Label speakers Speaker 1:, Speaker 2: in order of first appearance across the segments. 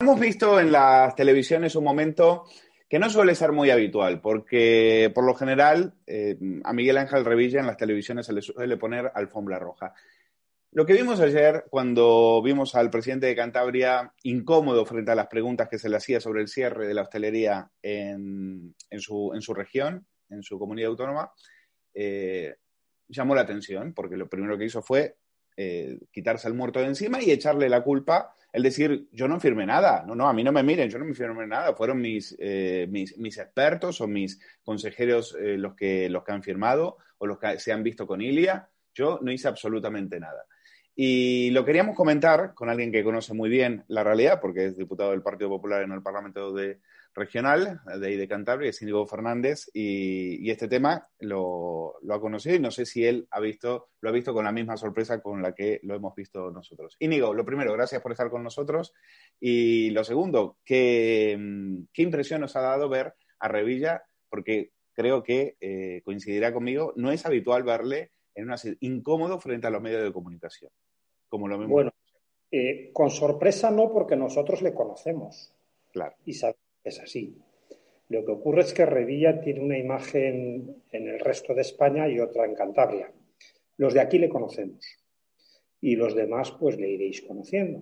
Speaker 1: Hemos visto en las televisiones un momento que no suele ser muy habitual, porque por lo general a Miguel Ángel Revilla en las televisiones se le suele poner alfombra roja. Lo que vimos ayer, cuando vimos al presidente de Cantabria incómodo frente a las preguntas que se le hacía sobre el cierre de la hostelería en su región, en su comunidad autónoma, llamó la atención, porque lo primero que hizo fue quitarse el muerto de encima y echarle la culpa, el decir, yo no firmé nada, no, a mí no me miren, yo no me firmé nada, fueron mis expertos o mis consejeros los que han firmado o los que se han visto con Ilia, yo no hice absolutamente nada. Y lo queríamos comentar con alguien que conoce muy bien la realidad, porque es diputado del Partido Popular en el Parlamento regional de ahí de Cantabria, es Íñigo Fernández, y este tema lo ha conocido y no sé si él lo ha visto con la misma sorpresa con la que lo hemos visto nosotros. Íñigo, lo primero, gracias por estar con nosotros. Y lo segundo, ¿qué impresión nos ha dado ver a Revilla? Porque creo que coincidirá conmigo, no es habitual verle en una incómodo frente a los medios de comunicación, como lo vemos.
Speaker 2: Bueno, con sorpresa no, porque nosotros le conocemos.
Speaker 1: Claro.
Speaker 2: Y sabemos que es así. Lo que ocurre es que Revilla tiene una imagen en el resto de España y otra en Cantabria. Los de aquí le conocemos y los demás pues le iréis conociendo.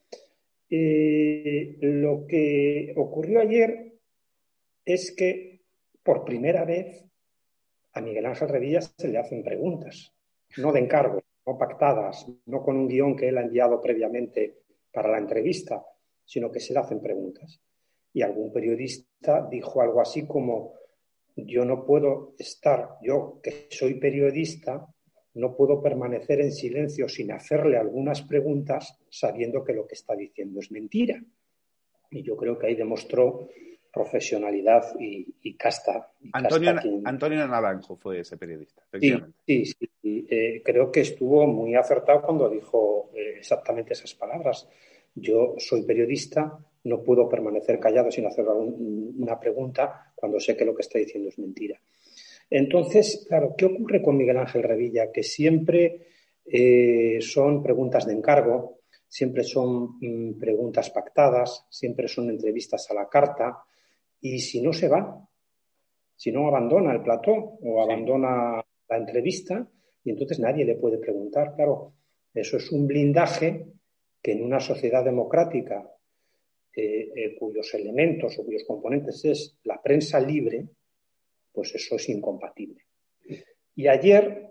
Speaker 2: Lo que ocurrió ayer es que por primera vez a Miguel Ángel Revilla se le hacen preguntas, no de encargo, no pactadas, no con un guión que él ha enviado previamente para la entrevista, sino que se le hacen preguntas. Y algún periodista dijo algo así como, yo que soy periodista, no puedo permanecer en silencio sin hacerle algunas preguntas sabiendo que lo que está diciendo es mentira. Y yo creo que ahí demostró profesionalidad y casta.
Speaker 1: Antonio Naranjo fue ese periodista, efectivamente.
Speaker 2: Sí. Creo que estuvo muy acertado cuando dijo exactamente esas palabras. Yo soy periodista, no puedo permanecer callado sin hacer una pregunta cuando sé que lo que está diciendo es mentira. Entonces, claro, ¿qué ocurre con Miguel Ángel Revilla? Que siempre son preguntas de encargo, siempre son preguntas pactadas, siempre son entrevistas a la carta, y si no se va, si no abandona el plató o abandona la entrevista, y entonces nadie le puede preguntar. Claro, eso es un blindaje que en una sociedad democrática cuyos elementos o cuyos componentes es la prensa libre, pues eso es incompatible. Y ayer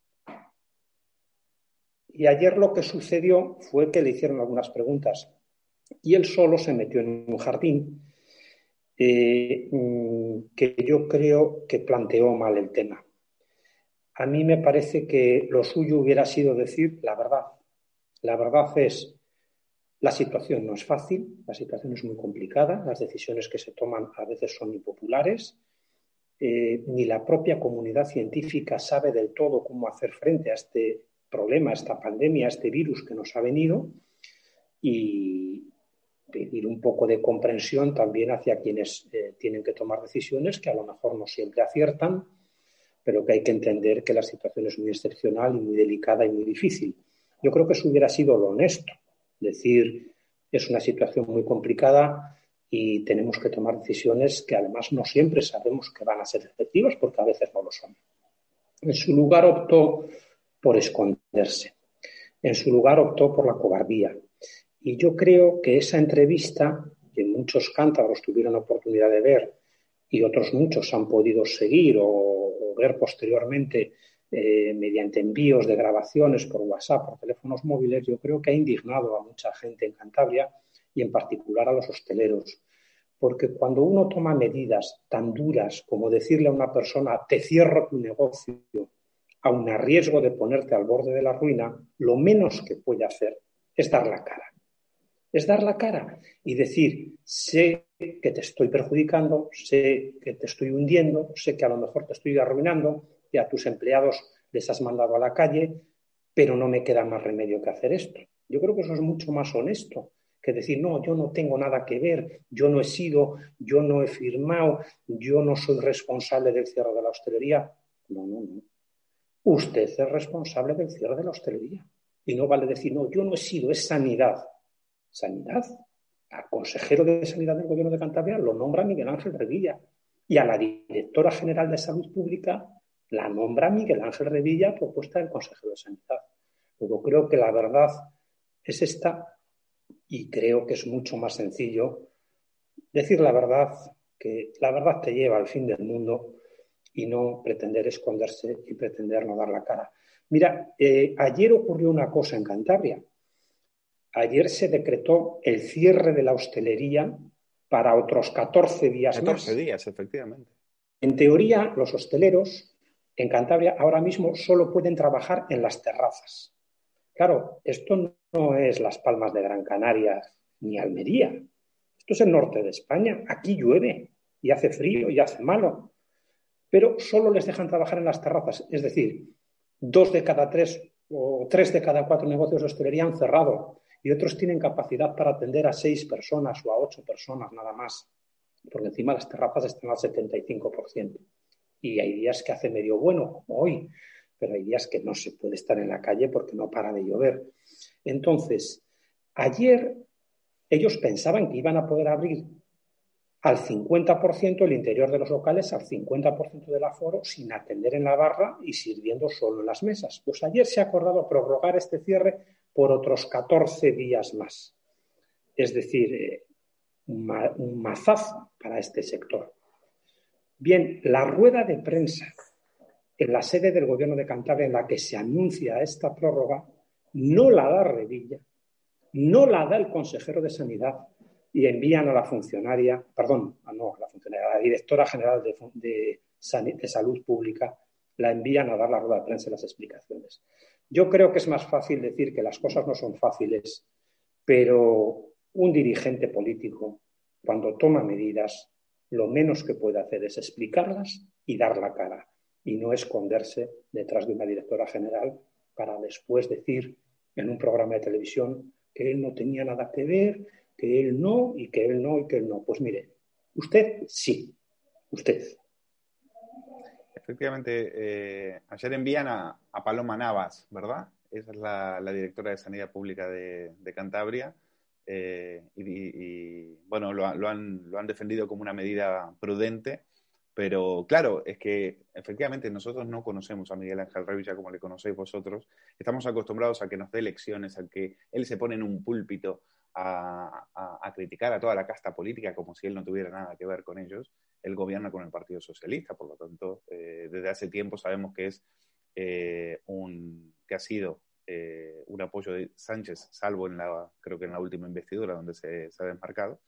Speaker 2: lo que sucedió fue que le hicieron algunas preguntas y él solo se metió en un jardín que yo creo que planteó mal el tema. A mí me parece que lo suyo hubiera sido decir la verdad. La verdad es, la situación no es fácil, la situación es muy complicada, las decisiones que se toman a veces son impopulares, ni la propia comunidad científica sabe del todo cómo hacer frente a este problema, a esta pandemia, a este virus que nos ha venido, y pedir un poco de comprensión también hacia quienes tienen que tomar decisiones que a lo mejor no siempre aciertan, pero que hay que entender que la situación es muy excepcional y muy delicada y muy difícil. Yo creo que eso hubiera sido lo honesto, decir, es una situación muy complicada y tenemos que tomar decisiones que además no siempre sabemos que van a ser efectivas porque a veces no lo son. En su lugar optó por esconderse, en su lugar optó por la cobardía. Y yo creo que esa entrevista, que muchos cántabros tuvieron oportunidad de ver y otros muchos han podido seguir o ver posteriormente mediante envíos de grabaciones por WhatsApp, por teléfonos móviles, yo creo que ha indignado a mucha gente en Cantabria y en particular a los hosteleros. Porque cuando uno toma medidas tan duras como decirle a una persona te cierro tu negocio, aun a riesgo de ponerte al borde de la ruina, lo menos que puede hacer es dar la cara. Es dar la cara y decir, sé que te estoy perjudicando, sé que te estoy hundiendo, sé que a lo mejor te estoy arruinando, y a tus empleados les has mandado a la calle, pero no me queda más remedio que hacer esto. Yo creo que eso es mucho más honesto que decir, no, yo no tengo nada que ver, yo no he sido, yo no he firmado, yo no soy responsable del cierre de la hostelería. No. Usted es responsable del cierre de la hostelería. Y no vale decir, no, yo no he sido, es sanidad. ¿Sanidad? al consejero de Sanidad del Gobierno de Cantabria lo nombra Miguel Ángel Revilla y a la directora general de Salud Pública la nombra Miguel Ángel Revilla a propuesta del consejero de Sanidad. Luego creo que la verdad es esta y creo que es mucho más sencillo decir la verdad, que la verdad te lleva al fin del mundo y no pretender esconderse y pretender no dar la cara. Mira, ayer ocurrió una cosa en Cantabria. Ayer se decretó el cierre de la hostelería para otros 14 días
Speaker 1: 14
Speaker 2: más.
Speaker 1: días, efectivamente.
Speaker 2: En teoría, los hosteleros en Cantabria ahora mismo solo pueden trabajar en las terrazas. Claro, esto no es Las Palmas de Gran Canaria ni Almería. Esto es el norte de España. Aquí llueve y hace frío y hace malo. Pero solo les dejan trabajar en las terrazas. Es decir, 2 de cada 3 o 3 de cada 4 negocios de hostelería han cerrado y otros tienen capacidad para atender a 6 personas o a 8 personas nada más. Porque encima las terrazas están al 75%. Y hay días que hace medio bueno, como hoy, pero hay días que no se puede estar en la calle porque no para de llover. Entonces, ayer ellos pensaban que iban a poder abrir al 50% el interior de los locales, al 50% del aforo, sin atender en la barra y sirviendo solo en las mesas. Pues ayer se ha acordado prorrogar este cierre por otros 14 días más. Es decir, un mazazo para este sector. Bien, la rueda de prensa en la sede del Gobierno de Cantabria en la que se anuncia esta prórroga no la da Revilla, no la da el consejero de Sanidad y envían a la funcionaria, perdón, no a la funcionaria, a la directora general de Salud Pública, la envían a dar la rueda de prensa y las explicaciones. Yo creo que es más fácil decir que las cosas no son fáciles, pero un dirigente político, cuando toma medidas, lo menos que puede hacer es explicarlas y dar la cara, y no esconderse detrás de una directora general para después decir en un programa de televisión que él no tenía nada que ver, que él no, y que él no, y que él no. Pues mire, usted sí, usted.
Speaker 1: Efectivamente, ayer envían a Paloma Navas, ¿verdad? Esa es la directora de Sanidad Pública de Cantabria. Bueno, lo han defendido como una medida prudente, pero claro, es que efectivamente nosotros no conocemos a Miguel Ángel Revilla como le conocéis vosotros. Estamos acostumbrados a que nos dé lecciones, a que él se pone en un púlpito a criticar a toda la casta política como si él no tuviera nada que ver con ellos. Él gobierna con el Partido Socialista, por lo tanto, desde hace tiempo sabemos que es que ha sido un apoyo de Sánchez, salvo creo que en la última investidura donde se ha desmarcado.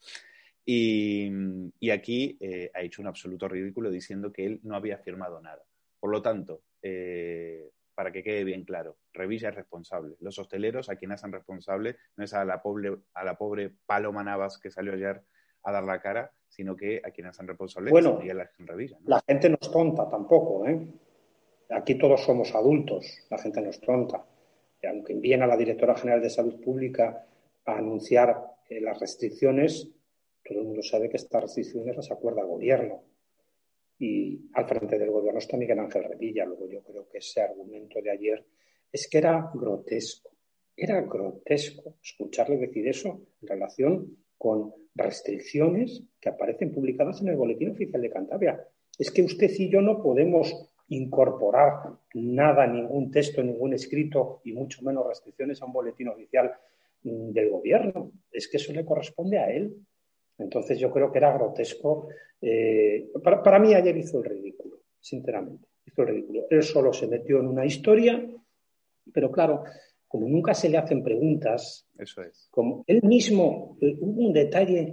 Speaker 1: Y aquí ha hecho un absoluto ridículo diciendo que él no había firmado nada. Por lo tanto, para que quede bien claro, Revilla es responsable. Los hosteleros a quien hacen responsable no es a la pobre Paloma Navas que salió ayer a dar la cara, sino que a quien hacen responsable es Miguel Ángel Revilla, ¿no?
Speaker 2: La gente no es tonta tampoco, ¿eh? Aquí todos somos adultos, la gente no es tonta. Y aunque envíen a la directora general de Salud Pública a anunciar las restricciones, todo el mundo sabe que estas restricciones las acuerda el gobierno. Y al frente del gobierno está Miguel Ángel Revilla. Luego yo creo que ese argumento de ayer es que era grotesco escucharle decir eso en relación con restricciones que aparecen publicadas en el Boletín Oficial de Cantabria. Es que usted y yo no podemos incorporar nada, ningún texto, ningún escrito y mucho menos restricciones a un boletín oficial del gobierno. Es que eso le corresponde a él. Entonces yo creo que era grotesco. Para mí ayer hizo el ridículo, sinceramente. Hizo el ridículo. Él solo se metió en una historia, pero claro, como nunca se le hacen preguntas,
Speaker 1: eso es.
Speaker 2: Como él mismo, hubo un detalle,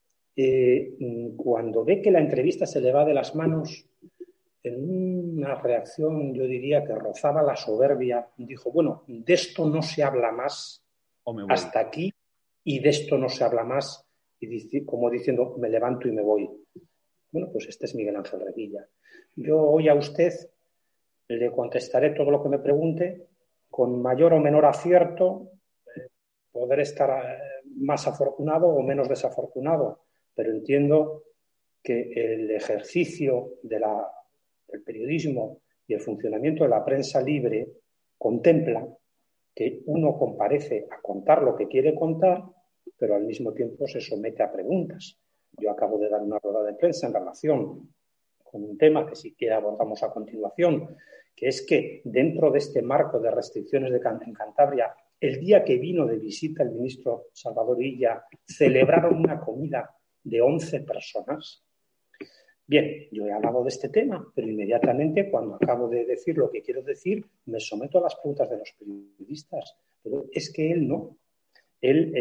Speaker 2: cuando ve que la entrevista se le va de las manos, en una reacción, yo diría que rozaba la soberbia, dijo, bueno, de esto no se habla más hasta aquí y de esto no se habla más, y como diciendo, me levanto y me voy. Bueno, pues este es Miguel Ángel Revilla. Yo hoy a usted le contestaré todo lo que me pregunte, con mayor o menor acierto, poder estar más afortunado o menos desafortunado, pero entiendo que el ejercicio del periodismo y el funcionamiento de la prensa libre contempla que uno comparece a contar lo que quiere contar, pero al mismo tiempo se somete a preguntas. Yo acabo de dar una rueda de prensa en relación con un tema que sí que abordamos a continuación, que es que dentro de este marco de restricciones en Cantabria, el día que vino de visita el ministro Salvador Illa, celebraron una comida de 11 personas. Bien, yo he hablado de este tema, pero inmediatamente cuando acabo de decir lo que quiero decir, me someto a las preguntas de los periodistas. Pero es que él no. Él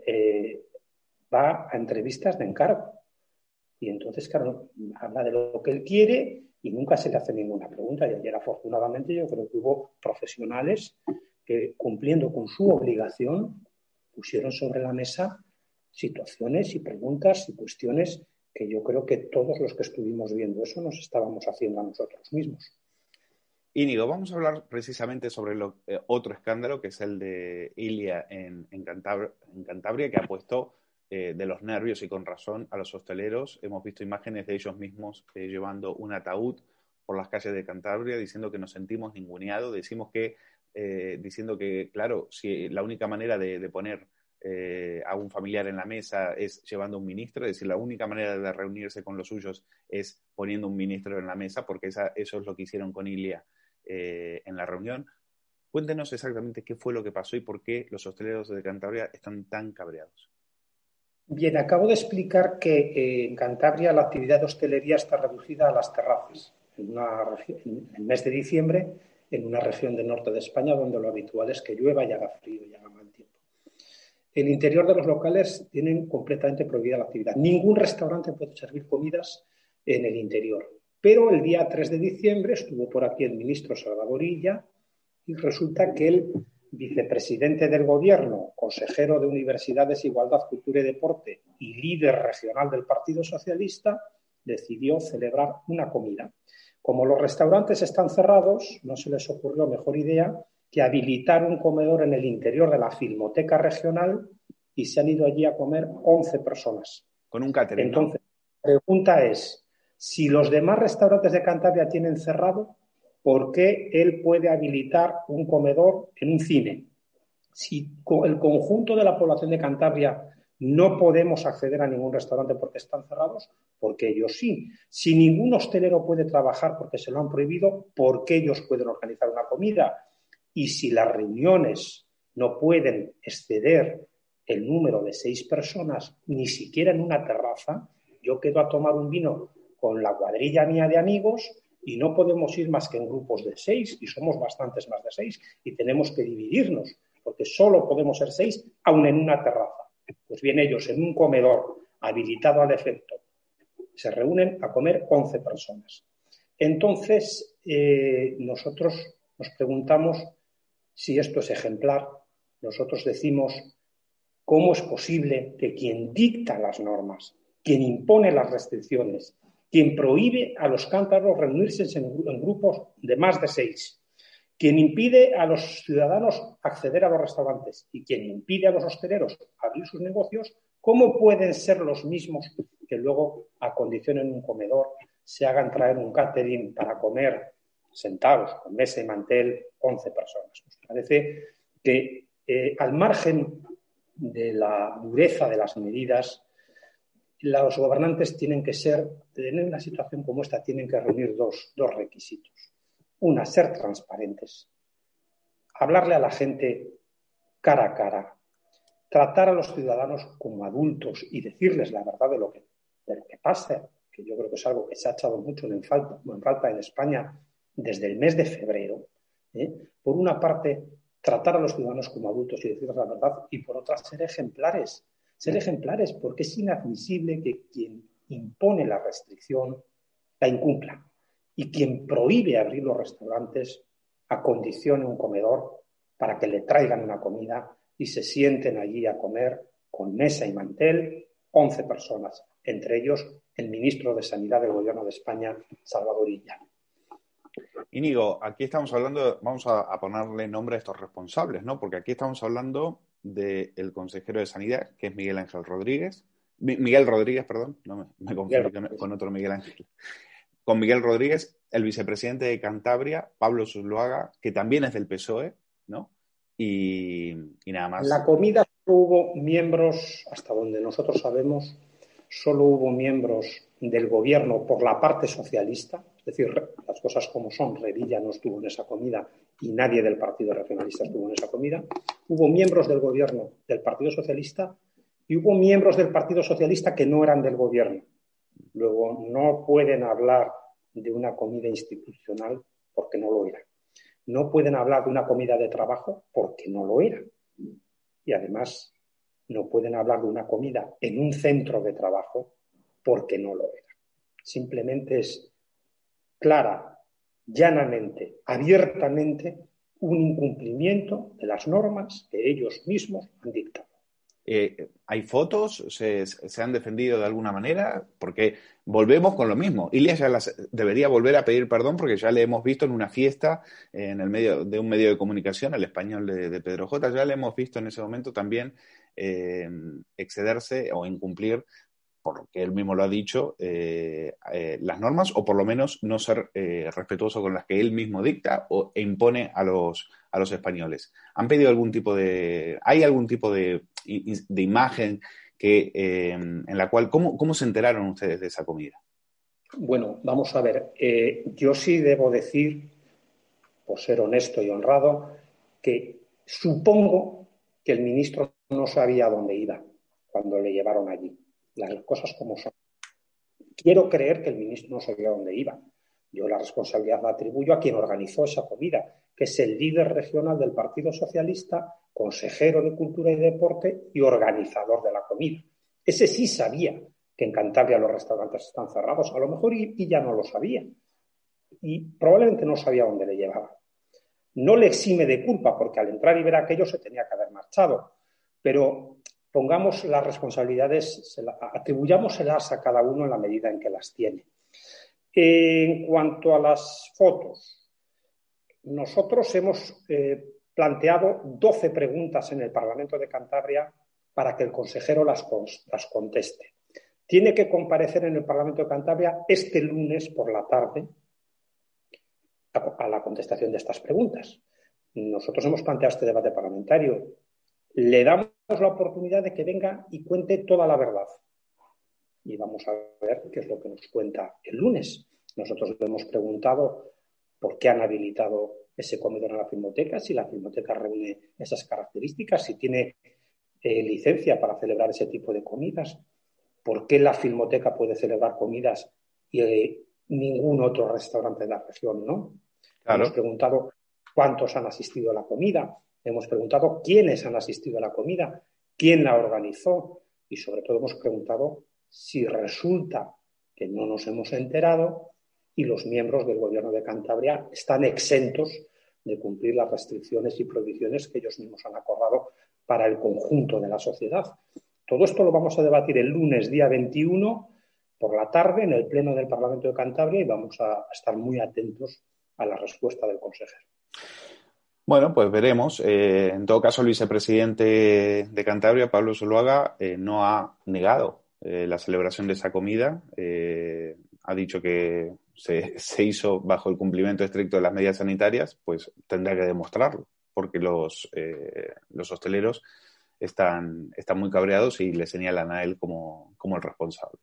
Speaker 2: va a entrevistas de encargo. Y entonces, claro, habla de lo que él quiere y nunca se le hace ninguna pregunta. Y ayer, afortunadamente, yo creo que hubo profesionales que, cumpliendo con su obligación, pusieron sobre la mesa situaciones y preguntas y cuestiones que yo creo que todos los que estuvimos viendo eso nos estábamos haciendo a nosotros mismos.
Speaker 1: Íñigo, vamos a hablar precisamente sobre otro escándalo, que es el de Ilia en Cantabria, que ha puesto de los nervios y con razón a los hosteleros. Hemos visto imágenes de ellos mismos llevando un ataúd por las calles de Cantabria, diciendo que nos sentimos ninguneados, diciendo que, claro, si la única manera de poner a un familiar en la mesa es llevando a un ministro, es decir, la única manera de reunirse con los suyos es poniendo un ministro en la mesa, porque eso es lo que hicieron con Ilia en la reunión. Cuéntenos exactamente qué fue lo que pasó y por qué los hosteleros de Cantabria están tan cabreados.
Speaker 2: Bien, acabo de explicar que en Cantabria la actividad de hostelería está reducida a las terrazas. En el mes de diciembre, en una región del norte de España donde lo habitual es que llueva y haga frío y haga mal tiempo. El interior de los locales tienen completamente prohibida la actividad. Ningún restaurante puede servir comidas en el interior. Pero el día 3 de diciembre estuvo por aquí el ministro Salvador Illa y resulta que el vicepresidente del Gobierno, consejero de Universidades, Igualdad, Cultura y Deporte y líder regional del Partido Socialista, decidió celebrar una comida. Como los restaurantes están cerrados, no se les ocurrió mejor idea que habilitar un comedor en el interior de la Filmoteca Regional y se han ido allí a comer 11 personas.
Speaker 1: Con un catering,
Speaker 2: Entonces,
Speaker 1: ¿no?
Speaker 2: la pregunta es, si los demás restaurantes de Cantabria tienen cerrado, ¿por qué él puede habilitar un comedor en un cine? Si el conjunto de la población de Cantabria no podemos acceder a ningún restaurante porque están cerrados, ¿por qué ellos sí? Si ningún hostelero puede trabajar porque se lo han prohibido, ¿por qué ellos pueden organizar una comida? Y si las reuniones no pueden exceder el número de 6 personas, ni siquiera en una terraza, yo quedo a tomar un vino con la cuadrilla mía de amigos y no podemos ir más que en grupos de 6 y somos bastantes más de 6 y tenemos que dividirnos porque solo podemos ser 6 aun en una terraza. Pues bien, ellos en un comedor habilitado al efecto se reúnen a comer 11 personas. Entonces, nosotros nos preguntamos si esto es ejemplar. Nosotros decimos, ¿cómo es posible que quien dicta las normas, quien impone las restricciones, quien prohíbe a los cántabros reunirse en grupos de más de 6, quien impide a los ciudadanos acceder a los restaurantes y quien impide a los hosteleros abrir sus negocios, cómo pueden ser los mismos que luego acondicionen un comedor, se hagan traer un catering para comer sentados con mesa y mantel 11 personas? Nos parece que al margen de la dureza de las medidas, los gobernantes tienen que en una situación como esta, tienen que reunir dos requisitos. Una, ser transparentes, hablarle a la gente cara a cara, tratar a los ciudadanos como adultos y decirles la verdad de lo que pasa, que yo creo que es algo que se ha echado mucho en falta en España desde el mes de febrero. Por una parte, tratar a los ciudadanos como adultos y decirles la verdad, y por otra, ser ejemplares, porque es inadmisible que quien impone la restricción la incumpla y quien prohíbe abrir los restaurantes acondicione un comedor para que le traigan una comida y se sienten allí a comer con mesa y mantel 11 personas, entre ellos el ministro de Sanidad del Gobierno de España, Salvador Illa.
Speaker 1: Íñigo, aquí estamos hablando, vamos a ponerle nombre a estos responsables, ¿no? Porque aquí estamos hablando del consejero de Sanidad, que es Miguel Rodríguez, perdón, no me confundí con otro Miguel Ángel. Con Miguel Rodríguez, el vicepresidente de Cantabria, Pablo Zuloaga, que también es del PSOE, ¿no? Y nada más.
Speaker 2: La comida hubo miembros, hasta donde nosotros sabemos, solo hubo miembros del gobierno por la parte socialista, es decir, las cosas como son, Revilla no estuvo en esa comida y nadie del Partido Regionalista estuvo en esa comida. Hubo miembros del gobierno del Partido Socialista y hubo miembros del Partido Socialista que no eran del gobierno. Luego, no pueden hablar de una comida institucional porque no lo era. No pueden hablar de una comida de trabajo porque no lo era. Y además, no pueden hablar de una comida en un centro de trabajo porque no lo era. Simplemente es clara, llanamente, abiertamente, un incumplimiento de las normas que ellos mismos han dictado.
Speaker 1: ¿Hay fotos? ¿Se han defendido de alguna manera? Porque volvemos con lo mismo. Ilia ya debería volver a pedir perdón porque ya le hemos visto en una fiesta en el medio de un medio de comunicación, El Español de Pedro J. Ya le hemos visto en ese momento también excederse o incumplir, porque él mismo lo ha dicho, las normas, o por lo menos no ser respetuoso con las que él mismo dicta e impone a los españoles. ¿Han pedido algún tipo de... ¿Hay algún tipo de imagen en la cual... ¿Cómo se enteraron ustedes de esa comida?
Speaker 2: Bueno, vamos a ver. Yo sí debo decir, por ser honesto y honrado, que supongo que el ministro no sabía dónde iba cuando le llevaron allí. Las cosas como son. Quiero creer que el ministro no sabía dónde iba. Yo la responsabilidad la atribuyo a quien organizó esa comida, que es el líder regional del Partido Socialista, consejero de Cultura y Deporte y organizador de la comida. Ese sí sabía que en Cantabria los restaurantes están cerrados, a lo mejor y ya no lo sabía. Y probablemente no sabía dónde le llevaba. No le exime de culpa, porque al entrar y ver aquello se tenía que haber marchado. Pero pongamos las responsabilidades, atribuyámoselas a cada uno en la medida en que las tiene. En cuanto a las fotos, nosotros hemos planteado 12 preguntas en el Parlamento de Cantabria para que el consejero las conteste. Tiene que comparecer en el Parlamento de Cantabria este lunes por la tarde a la contestación de estas preguntas. Nosotros hemos planteado este debate parlamentario. Le damos la oportunidad de que venga y cuente toda la verdad. Y vamos a ver qué es lo que nos cuenta el lunes. Nosotros le hemos preguntado por qué han habilitado ese comedor en la Filmoteca, si la Filmoteca reúne esas características, si tiene licencia para celebrar ese tipo de comidas, por qué la Filmoteca puede celebrar comidas y ningún otro restaurante de la región no. Claro. Hemos preguntado cuántos han asistido a la comida, hemos preguntado quiénes han asistido a la comida, quién la organizó y sobre todo hemos preguntado si resulta que no nos hemos enterado y los miembros del Gobierno de Cantabria están exentos de cumplir las restricciones y prohibiciones que ellos mismos han acordado para el conjunto de la sociedad. Todo esto lo vamos a debatir el lunes, día 21, por la tarde, en el Pleno del Parlamento de Cantabria y vamos a estar muy atentos a la respuesta del consejero.
Speaker 1: Bueno, pues veremos. En todo caso, el vicepresidente de Cantabria, Pablo Zuloaga, no ha negado la celebración de esa comida. Ha dicho que se hizo bajo el cumplimiento estricto de las medidas sanitarias, pues tendrá que demostrarlo, porque los hosteleros están muy cabreados y le señalan a él como el responsable.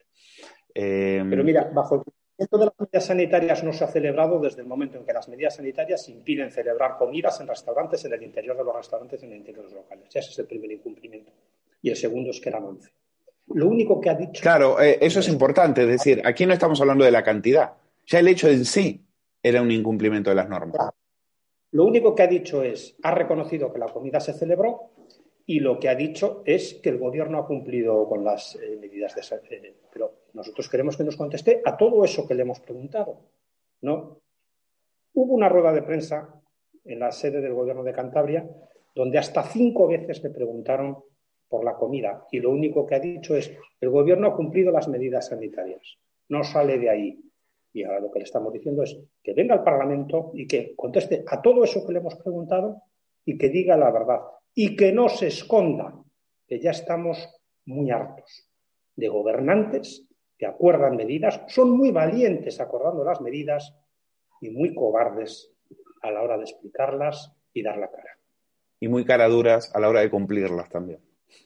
Speaker 2: Pero mira, bajo el cumplimiento de las medidas sanitarias no se ha celebrado desde el momento en que las medidas sanitarias impiden celebrar comidas en restaurantes, en el interior de los restaurantes, en el interior de los locales. Ese es el primer incumplimiento. Y el segundo es que eran 11. Lo único que ha dicho...
Speaker 1: Claro, eso es importante. Es decir, aquí no estamos hablando de la cantidad. Ya el hecho en sí era un incumplimiento de las normas.
Speaker 2: Claro. Lo único que ha dicho ha reconocido que la comida se celebró y lo que ha dicho es que el gobierno ha cumplido con las medidas de... Pero nosotros queremos que nos conteste a todo eso que le hemos preguntado, ¿no? Hubo una rueda de prensa en la sede del gobierno de Cantabria donde hasta 5 veces le preguntaron por la comida y lo único que ha dicho es el gobierno ha cumplido las medidas sanitarias, no sale de ahí. Y ahora lo que le estamos diciendo es que venga al Parlamento y que conteste a todo eso que le hemos preguntado y que diga la verdad y que no se esconda, que ya estamos muy hartos de gobernantes que acuerdan medidas, son muy valientes acordando las medidas y muy cobardes a la hora de explicarlas y dar la cara.
Speaker 1: Y muy caraduras a la hora de cumplirlas también.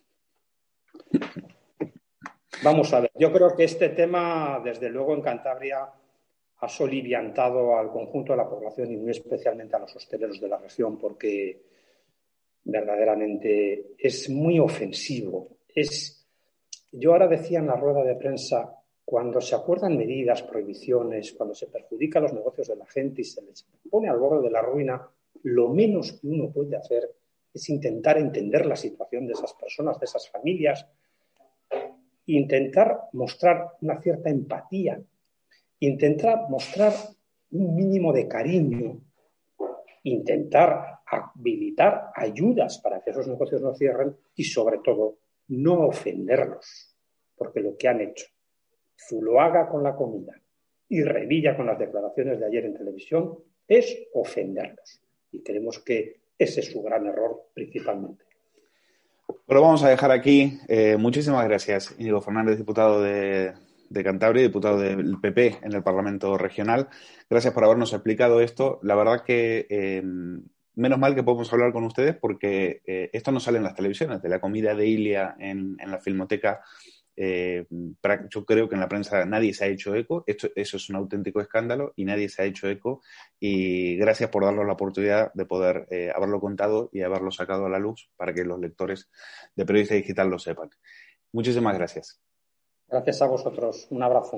Speaker 2: Vamos a ver, yo creo que este tema, desde luego, en Cantabria ha soliviantado al conjunto de la población y muy especialmente a los hosteleros de la región, porque verdaderamente es muy ofensivo. Yo ahora decía en la rueda de prensa, cuando se acuerdan medidas, prohibiciones, cuando se perjudican los negocios de la gente y se les pone al borde de la ruina, lo menos que uno puede hacer es intentar entender la situación de esas personas, de esas familias, intentar mostrar una cierta empatía, intentar mostrar un mínimo de cariño, intentar habilitar ayudas para que esos negocios no cierren y, sobre todo, no ofenderlos, porque lo que han hecho Zuloaga con la comida y Revilla con las declaraciones de ayer en televisión es ofenderlos. Y creemos que ese es su gran error principalmente.
Speaker 1: Lo vamos a dejar aquí. Muchísimas gracias, Íñigo Fernández, diputado de Cantabria, diputado del PP en el Parlamento Regional. Gracias por habernos explicado esto. La verdad que menos mal que podemos hablar con ustedes porque esto no sale en las televisiones, de la comida de Ilia en la Filmoteca. Yo creo que en la prensa nadie se ha hecho eco. Eso es un auténtico escándalo y nadie se ha hecho eco, y gracias por darnos la oportunidad de poder haberlo contado y haberlo sacado a la luz para que los lectores de Periodista Digital lo sepan. Muchísimas gracias.
Speaker 2: Gracias a vosotros. Un abrazo.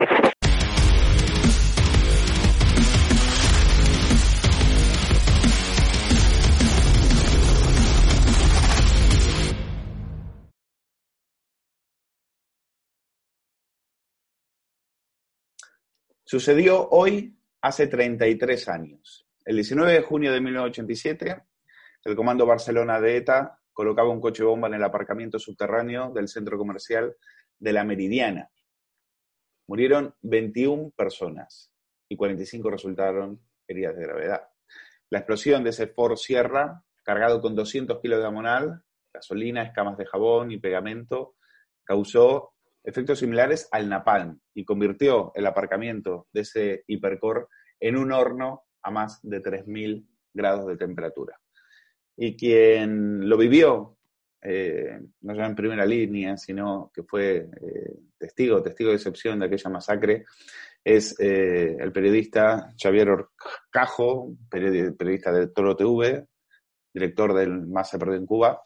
Speaker 1: Sucedió hoy hace 33 años. El 19 de junio de 1987, el Comando Barcelona de ETA colocaba un coche bomba en el aparcamiento subterráneo del centro comercial de La Meridiana. Murieron 21 personas y 45 resultaron heridas de gravedad. La explosión de ese Ford Sierra, cargado con 200 kilos de amonal, gasolina, escamas de jabón y pegamento, causó efectos similares al napalm y convirtió el aparcamiento de ese hipercore en un horno a más de 3.000 grados de temperatura. Y quien lo vivió, no ya en primera línea, sino que fue testigo de excepción de aquella masacre, es el periodista Xavier Horcajo, periodista de Toro TV, director del Más se perdió en Cuba,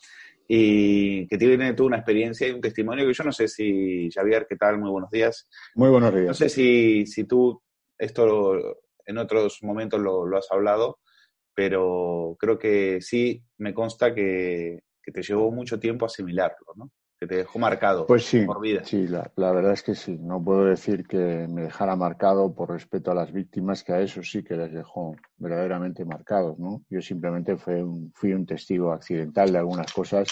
Speaker 1: y que tiene toda una experiencia y un testimonio que yo no sé si, Xavier, ¿qué tal? Muy buenos días.
Speaker 3: Muy buenos días.
Speaker 1: No sé si tú esto en otros momentos lo has hablado, pero creo que sí me consta que te llevó mucho tiempo asimilarlo, ¿no? Que te dejó marcado
Speaker 3: pues sí,
Speaker 1: por vida.
Speaker 3: Sí, la verdad es que sí. No puedo decir que me dejara marcado por respeto a las víctimas, que a eso sí que les dejó verdaderamente marcados, ¿no? Yo simplemente fui un testigo accidental de algunas cosas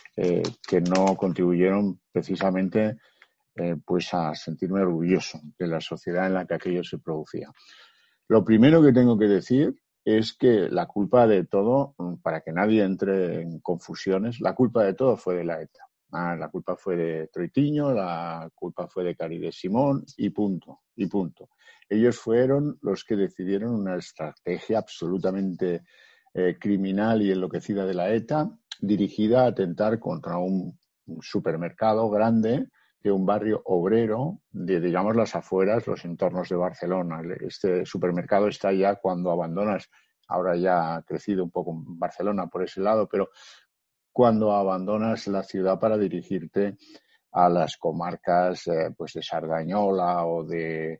Speaker 3: que no contribuyeron precisamente pues a sentirme orgulloso de la sociedad en la que aquello se producía. Lo primero que tengo que decir es que la culpa de todo, para que nadie entre en confusiones, la culpa de todo fue de la ETA. La culpa fue de Troitiño, la culpa fue de Caride Simón y punto, y punto. Ellos fueron los que decidieron una estrategia absolutamente criminal y enloquecida de la ETA, dirigida a atentar contra un supermercado grande de un barrio obrero de, digamos, las afueras, los entornos de Barcelona. Este supermercado está ya cuando abandonas, ahora ya ha crecido un poco Barcelona por ese lado, pero cuando abandonas la ciudad para dirigirte a las comarcas pues de Sardañola o de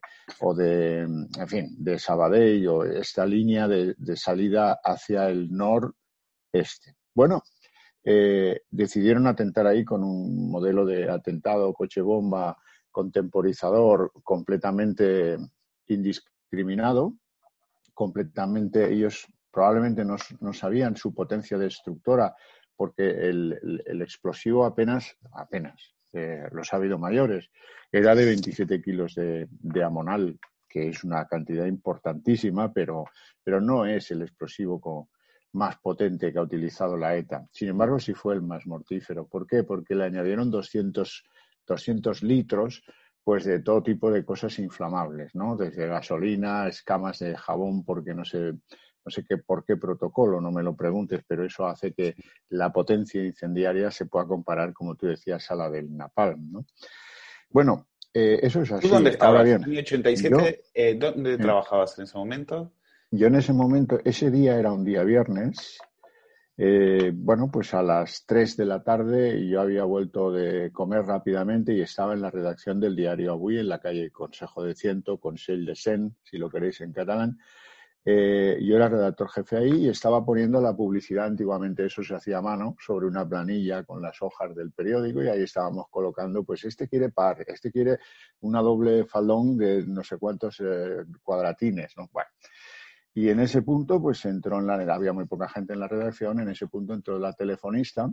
Speaker 3: en fin, de Sabadell, o esta línea de salida hacia el noreste. Bueno, decidieron atentar ahí con un modelo de atentado coche bomba contemporizador completamente indiscriminado, completamente. Ellos probablemente no sabían su potencia destructora, porque el explosivo apenas lo ha sabido mayores, era de 27 kilos de amonal, que es una cantidad importantísima, pero no es el explosivo más potente que ha utilizado la ETA. Sin embargo, sí fue el más mortífero. ¿Por qué? Porque le añadieron 200 litros pues de todo tipo de cosas inflamables, ¿no? Desde gasolina, escamas de jabón porque no se no sé por qué protocolo, no me lo preguntes, pero eso hace que la potencia incendiaria se pueda comparar, como tú decías, a la del napalm, ¿no? Bueno, eso es
Speaker 1: ¿Tú
Speaker 3: así.
Speaker 1: dónde
Speaker 3: Ahora
Speaker 1: estabas?
Speaker 3: bien,
Speaker 1: Año
Speaker 3: yo,
Speaker 1: 87, ¿dónde
Speaker 3: eh,
Speaker 1: trabajabas en ese momento?
Speaker 3: yo en ese momento, ese día era un día viernes. Bueno, pues a las 3 de la tarde yo había vuelto de comer rápidamente y estaba en la redacción del diario Avui, en la calle Consejo de Ciento, Consell de Cent, si lo queréis en catalán. Yo era redactor jefe ahí y estaba poniendo la publicidad, antiguamente eso se hacía a mano, sobre una planilla con las hojas del periódico y ahí estábamos colocando, pues este quiere par, este quiere una doble faldón de no sé cuántos cuadratines, ¿no? Bueno. Y en ese punto, pues entró había muy poca gente en la redacción, en ese punto entró la telefonista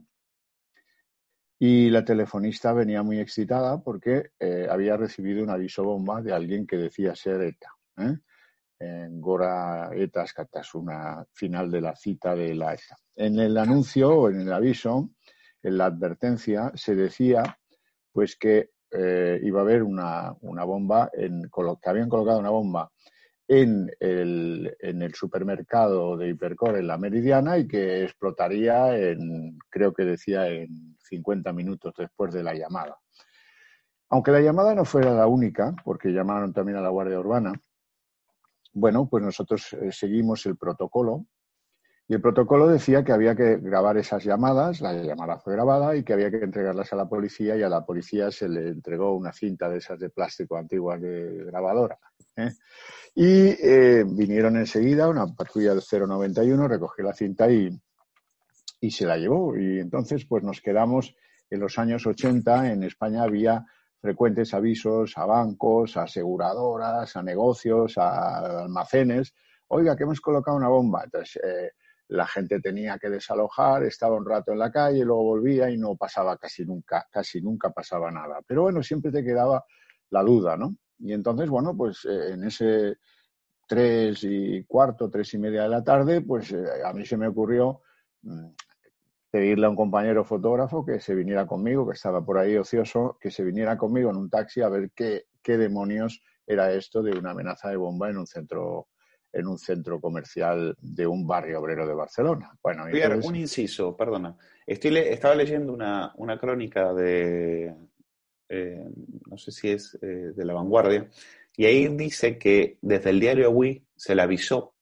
Speaker 3: y la telefonista venía muy excitada porque había recibido un aviso bomba de alguien que decía ser ETA. En Gora ETA Escatasuna, final de la cita de la ETA. En el anuncio o en el aviso, en la advertencia, se decía pues que iba a haber una bomba, que habían colocado una bomba en el supermercado de Hipercor en la Meridiana y que explotaría creo que decía, en 50 minutos después de la llamada. Aunque la llamada no fuera la única, porque llamaron también a la Guardia Urbana, bueno, pues nosotros seguimos el protocolo y el protocolo decía que había que grabar esas llamadas, la llamada fue grabada y que había que entregarlas a la policía y a la policía se le entregó una cinta de esas de plástico antiguas de grabadora. Y vinieron enseguida una patrulla del 091, recogió la cinta y se la llevó. Y entonces pues nos quedamos en los años 80, en España había frecuentes avisos a bancos, a aseguradoras, a negocios, a almacenes. Oiga, que hemos colocado una bomba. Entonces la gente tenía que desalojar, estaba un rato en la calle, luego volvía y no pasaba casi nunca pasaba nada. Pero bueno, siempre te quedaba la duda, ¿no? Y entonces, bueno, pues en ese 3:15, 3:30 de la tarde, pues a mí se me ocurrió pedirle a un compañero fotógrafo que se viniera conmigo, que estaba por ahí ocioso, que se viniera conmigo en un taxi a ver qué demonios era esto de una amenaza de bomba en un centro comercial de un barrio obrero de Barcelona. Bueno,
Speaker 1: Pierre,
Speaker 3: entonces,
Speaker 1: un inciso, perdona. Estaba leyendo una crónica de, eh, no sé si es de La Vanguardia, y ahí dice que desde el diario Avui se le avisó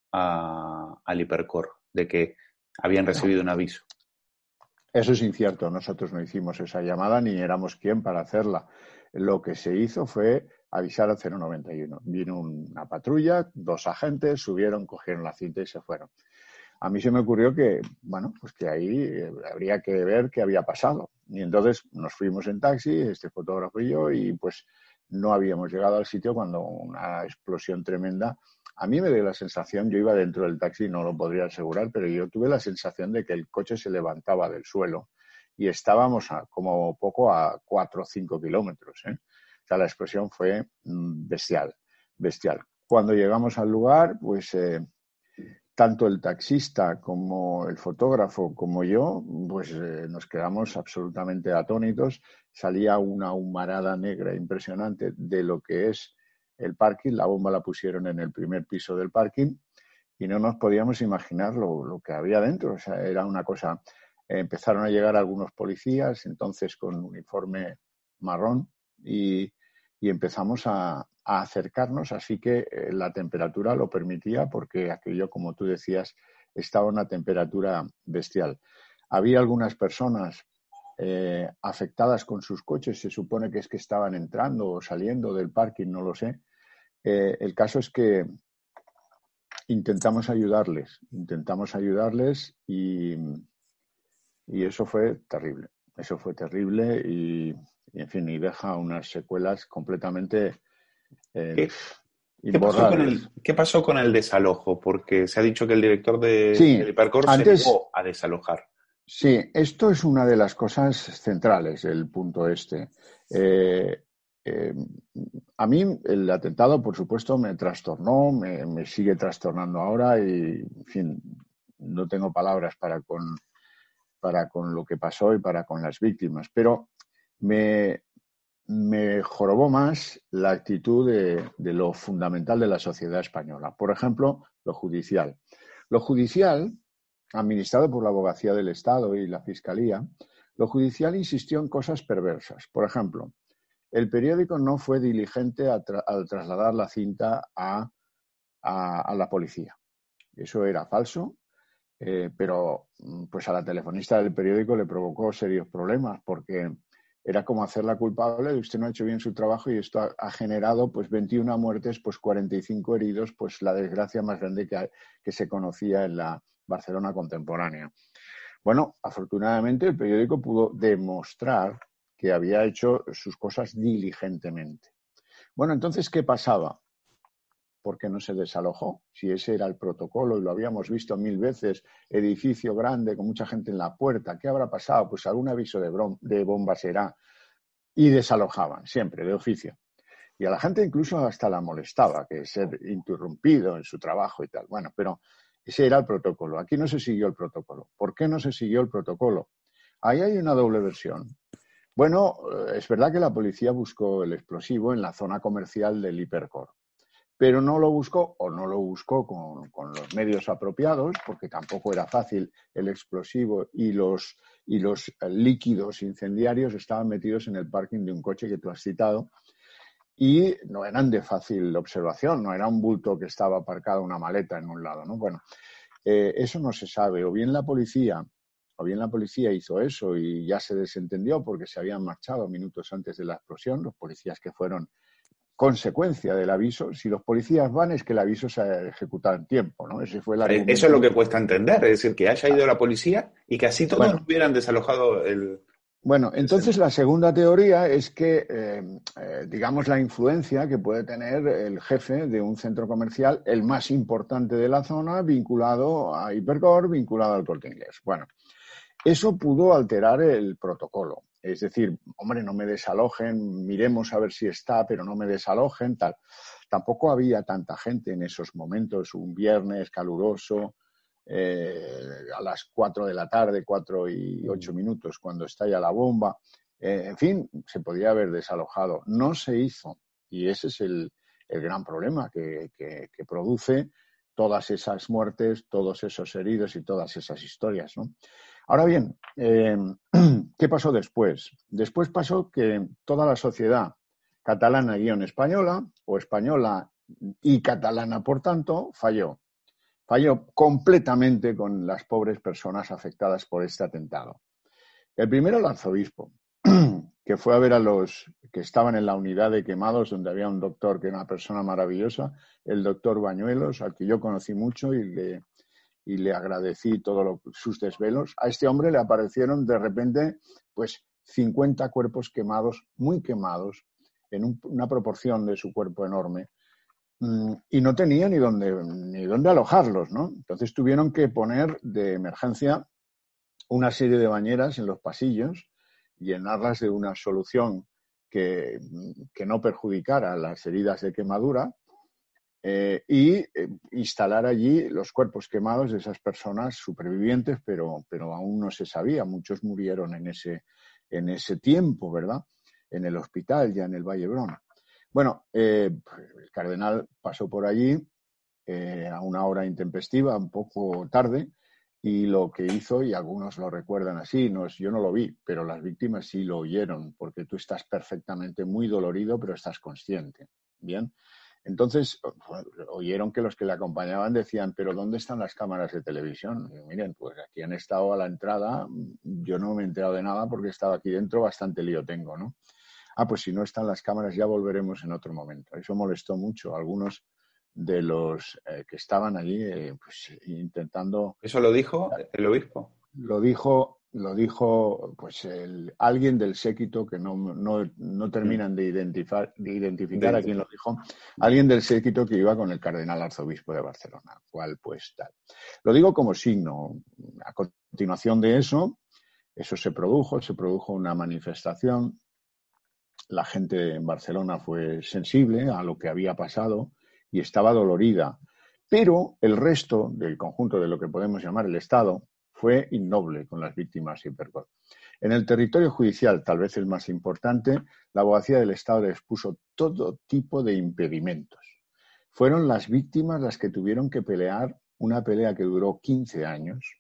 Speaker 1: al Hipercor de que habían
Speaker 3: no,
Speaker 1: recibido un aviso.
Speaker 3: eso es incierto. Nosotros no hicimos esa llamada ni éramos quien para hacerla. Lo que se hizo fue avisar al 091. Vino una patrulla, 2 agentes, subieron, cogieron la cinta y se fueron. A mí se me ocurrió que, bueno, pues que ahí habría que ver qué había pasado. Y entonces nos fuimos en taxi, este fotógrafo y yo, y pues no habíamos llegado al sitio cuando una explosión tremenda. A mí me dio la sensación, yo iba dentro del taxi, no lo podría asegurar, pero yo tuve la sensación de que el coche se levantaba del suelo y estábamos como poco a 4 o 5 kilómetros. O sea, la explosión fue bestial, bestial. Cuando llegamos al lugar, pues tanto el taxista como el fotógrafo como yo, pues nos quedamos absolutamente atónitos. Salía una humarada negra impresionante de lo que es el parking. La bomba la pusieron en el primer piso del parking y no nos podíamos imaginar lo que había dentro. O sea, era una cosa. Empezaron a llegar algunos policías, entonces con uniforme marrón, y empezamos a acercarnos, así que la temperatura lo permitía porque aquello, como tú decías, estaba a una temperatura bestial. Había algunas personas afectadas con sus coches, se supone que es que estaban entrando o saliendo del parking, no lo sé. El caso es que intentamos ayudarles y eso fue terrible. Eso fue terrible y en fin, y deja unas secuelas completamente
Speaker 1: ¿Qué,
Speaker 3: imborrables.
Speaker 1: qué pasó con el desalojo? Porque se ha didicho que el director del
Speaker 3: Sí,
Speaker 1: Hipercor se
Speaker 3: antes,
Speaker 1: negó a desalojar.
Speaker 3: sí, esto es una de las cosas centrales, el punto este. Eh, eh, a mí el atentado, por supuesto, me trastornó, me sigue trastornando ahora y, en fin, no tengo palabras para con lo que pasó y para con las víctimas, pero me jorobó más la actitud de lo fundamental de la sociedad española. Por ejemplo, lo judicial. Lo judicial, administrado por la Abogacía del Estado y la Fiscalía, lo judicial insistió en cosas perversas. Por ejemplo, el periódico no fue diligente al trasladar la cinta a la policía. Eso era falso, pero pues a la telefonista del periódico le provocó serios problemas porque era como hacerla culpable de usted no ha hecho bien su trabajo y esto ha generado pues 21 muertes, pues 45 heridos, pues la desgracia más grande que se conocía en la Barcelona contemporánea. Bueno, afortunadamente el periódico pudo demostrar que había hecho sus cosas diligentemente. Bueno, entonces, ¿qué pasaba? ¿Por qué no se desalojó? Si ese era el protocolo y lo habíamos visto 1000 veces, edificio grande con mucha gente en la puerta, ¿qué habrá pasado? Pues algún aviso de bomba será. Y desalojaban, siempre, de oficio. Y a la gente incluso hasta la molestaba, que ser interrumpido en su trabajo y tal. Bueno, pero ese era el protocolo. Aquí no se siguió el protocolo. ¿Por qué no se siguió el protocolo? Ahí hay una doble versión. Bueno, es verdad que la policía buscó el explosivo en la zona comercial del Hipercor. Pero no lo buscó con los medios apropiados, porque tampoco era fácil. El explosivo y los líquidos incendiarios estaban metidos en el parking de un coche que tú has citado y no eran de fácil observación, no era un bulto que estaba aparcado una maleta en un lado, ¿no? Bueno, eso no se sabe. O bien la policía hizo eso y ya se desentendió porque se habían marchado minutos antes de la explosión, los policías que fueron consecuencia del aviso. Si los policías van es que el aviso se ha ejecutado en tiempo, ¿no? Ese fue el argumento.
Speaker 1: Eso es lo que cuesta entender, es decir, que haya ido la policía y que así todos no hubieran desalojado el...
Speaker 3: Bueno, entonces la segunda teoría es que, digamos, la influencia que puede tener el jefe de un centro comercial, el más importante de la zona, vinculado a Hipercor, vinculado al Corte Inglés. Bueno, eso pudo alterar el protocolo. Es decir, hombre, no me desalojen, miremos a ver si está, pero no me desalojen, tal. Tampoco había tanta gente en esos momentos, un viernes caluroso, a las 4 de la tarde, 4:08, cuando estalla la bomba. En fin, se podía haber desalojado. No se hizo. Y ese es el gran problema que produce todas esas muertes, todos esos heridos y todas esas historias, ¿no? Ahora bien, ¿qué pasó después? Después pasó que toda la sociedad catalana-española, o española y catalana, por tanto, falló. Falló completamente con las pobres personas afectadas por este atentado. El primero, el arzobispo, que fue a ver a los que estaban en la unidad de quemados, donde había un doctor que era una persona maravillosa, el doctor Bañuelos, al que yo conocí mucho y le agradecí todos sus desvelos. A este hombre le aparecieron de repente pues 50 cuerpos quemados, muy quemados, en una proporción de su cuerpo enorme, y no tenía ni dónde alojarlos, ¿no? Entonces tuvieron que poner de emergencia una serie de bañeras en los pasillos, llenarlas de una solución que no perjudicara las heridas de quemadura, y instalar allí los cuerpos quemados de esas personas supervivientes, pero aún no se sabía. Muchos murieron en ese tiempo, ¿verdad? En el hospital, ya en el Vallebrón. Bueno, el cardenal pasó por allí a una hora intempestiva, un poco tarde, y lo que hizo, y algunos lo recuerdan así, yo no lo vi, pero las víctimas sí lo oyeron, porque tú estás perfectamente muy dolorido, pero estás consciente. Bien. Entonces, oyeron que los que le acompañaban decían, ¿pero dónde están las cámaras de televisión? Y miren, pues aquí han estado a la entrada, yo no me he enterado de nada porque estaba aquí dentro, bastante lío tengo, ¿no? Pues si no están las cámaras ya volveremos en otro momento. Eso molestó mucho a algunos de los que estaban allí pues intentando...
Speaker 1: ¿Eso lo dijo el obispo?
Speaker 3: Lo dijo pues alguien del séquito que no terminan de identificar a quién lo dijo, alguien del séquito que iba con el cardenal arzobispo de Barcelona, cual pues tal. Lo digo como signo. A continuación de eso se produjo una manifestación. La gente en Barcelona fue sensible a lo que había pasado y estaba dolorida, pero el resto del conjunto de lo que podemos llamar el Estado fue innoble con las víctimas Hipercor. En el territorio judicial, tal vez el más importante, la Abogacía del Estado les puso todo tipo de impedimentos. Fueron las víctimas las que tuvieron que pelear una pelea que duró 15 años,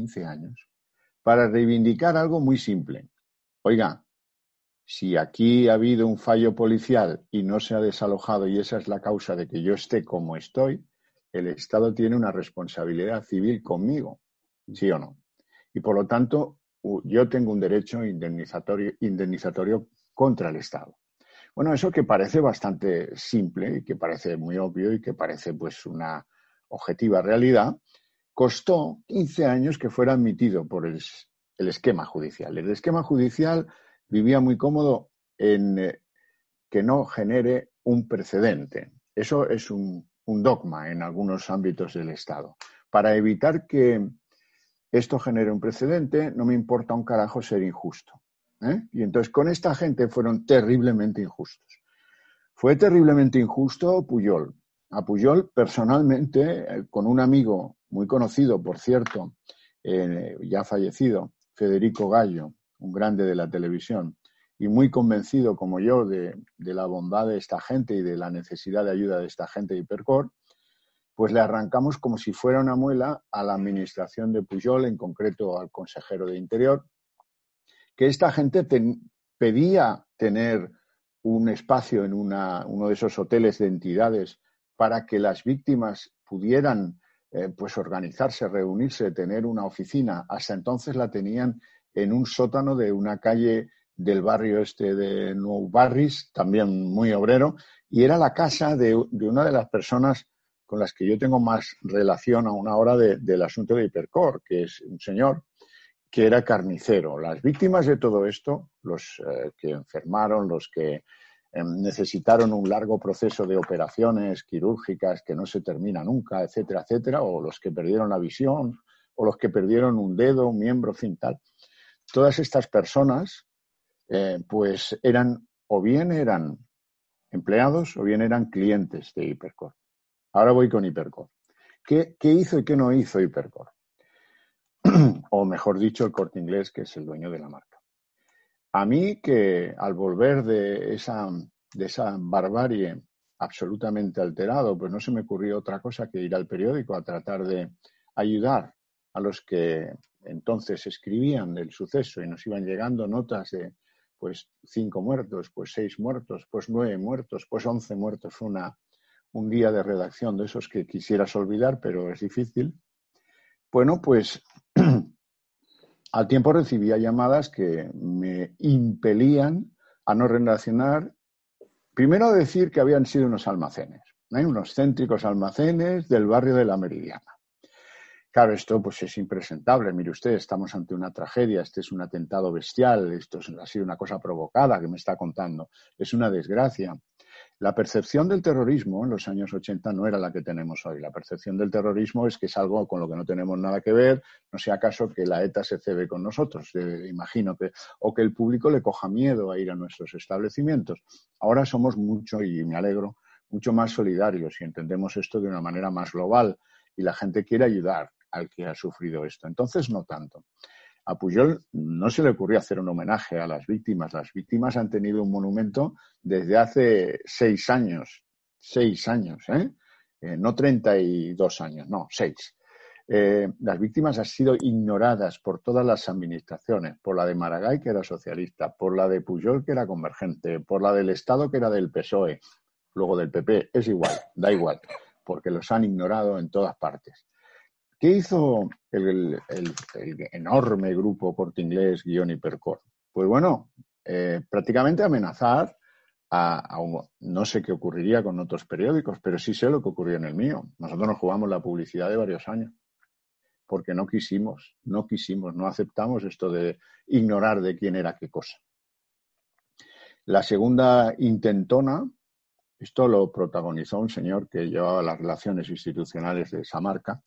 Speaker 3: para reivindicar algo muy simple. Oiga, si aquí ha habido un fallo policial y no se ha desalojado y esa es la causa de que yo esté como estoy, el Estado tiene una responsabilidad civil conmigo, ¿sí o no? Y por lo tanto, yo tengo un derecho indemnizatorio contra el Estado. Bueno, eso que parece bastante simple y que parece muy obvio y que parece pues una objetiva realidad, costó 15 años que fuera admitido por el esquema judicial. El esquema judicial vivía muy cómodo en que no genere un precedente. Eso es un dogma en algunos ámbitos del Estado. Para evitar que esto genere un precedente, no me importa un carajo ser injusto. Y entonces con esta gente fueron terriblemente injustos. Fue terriblemente injusto Pujol. A Pujol personalmente, con un amigo muy conocido, por cierto, ya fallecido, Federico Gallo, un grande de la televisión, y muy convencido como yo de la bondad de esta gente y de la necesidad de ayuda de esta gente de Hipercor, pues le arrancamos como si fuera una muela a la administración de Pujol, en concreto al consejero de Interior, que esta gente pedía tener un espacio en uno de esos hoteles de entidades para que las víctimas pudieran pues organizarse, reunirse, tener una oficina. Hasta entonces la tenían en un sótano de una calle del barrio este de Nou Barris, también muy obrero, y era la casa de una de las personas con las que yo tengo más relación a una hora del asunto de Hipercor, que es un señor que era carnicero. Las víctimas de todo esto, los que enfermaron, los que necesitaron un largo proceso de operaciones quirúrgicas que no se termina nunca, etcétera, etcétera, o los que perdieron la visión, o los que perdieron un dedo, un miembro, en fin, tal. Todas estas personas, pues o bien eran empleados o bien eran clientes de Hipercor. Ahora voy con Hipercor. ¿Qué hizo y qué no hizo Hipercor? O mejor dicho, el Corte Inglés, que es el dueño de la marca. A mí, que al volver de esa barbarie absolutamente alterado, pues no se me ocurrió otra cosa que ir al periódico a tratar de ayudar a los que entonces escribían del suceso y nos iban llegando notas de pues 5 muertos, pues 6 muertos, pues 9 muertos, pues 11 muertos. Fue un día de redacción de esos que quisieras olvidar, pero es difícil. Bueno, pues al tiempo recibía llamadas que me impelían a no relacionar, primero a decir que habían sido unos almacenes, unos céntricos almacenes del barrio de la Meridiana. Claro, esto pues es impresentable. Mire usted, estamos ante una tragedia, este es un atentado bestial, esto ha sido una cosa provocada que me está contando, es una desgracia. La percepción del terrorismo en los años 80 no era la que tenemos hoy. La percepción del terrorismo es que es algo con lo que no tenemos nada que ver, no sea acaso que la ETA se cebe con nosotros, imagino o que el público le coja miedo a ir a nuestros establecimientos. Ahora somos mucho, y me alegro, mucho más solidarios y entendemos esto de una manera más global y la gente quiere ayudar al que ha sufrido esto. Entonces, no tanto. A Pujol no se le ocurrió hacer un homenaje a las víctimas. Las víctimas han tenido un monumento desde hace 6 años. 6 años, no 32 años, no, 6. Las víctimas han sido ignoradas por todas las administraciones, por la de Maragall, que era socialista, por la de Pujol, que era convergente, por la del Estado, que era del PSOE, luego del PP. Es igual, da igual, porque los han ignorado en todas partes. ¿Qué hizo el enorme grupo Corte Inglés / Hipercor? Pues bueno, prácticamente amenazar no sé qué ocurriría con otros periódicos, pero sí sé lo que ocurrió en el mío. Nosotros nos jugamos la publicidad de varios años, porque no aceptamos esto de ignorar de quién era qué cosa. La segunda intentona, esto lo protagonizó un señor que llevaba las relaciones institucionales de esa marca,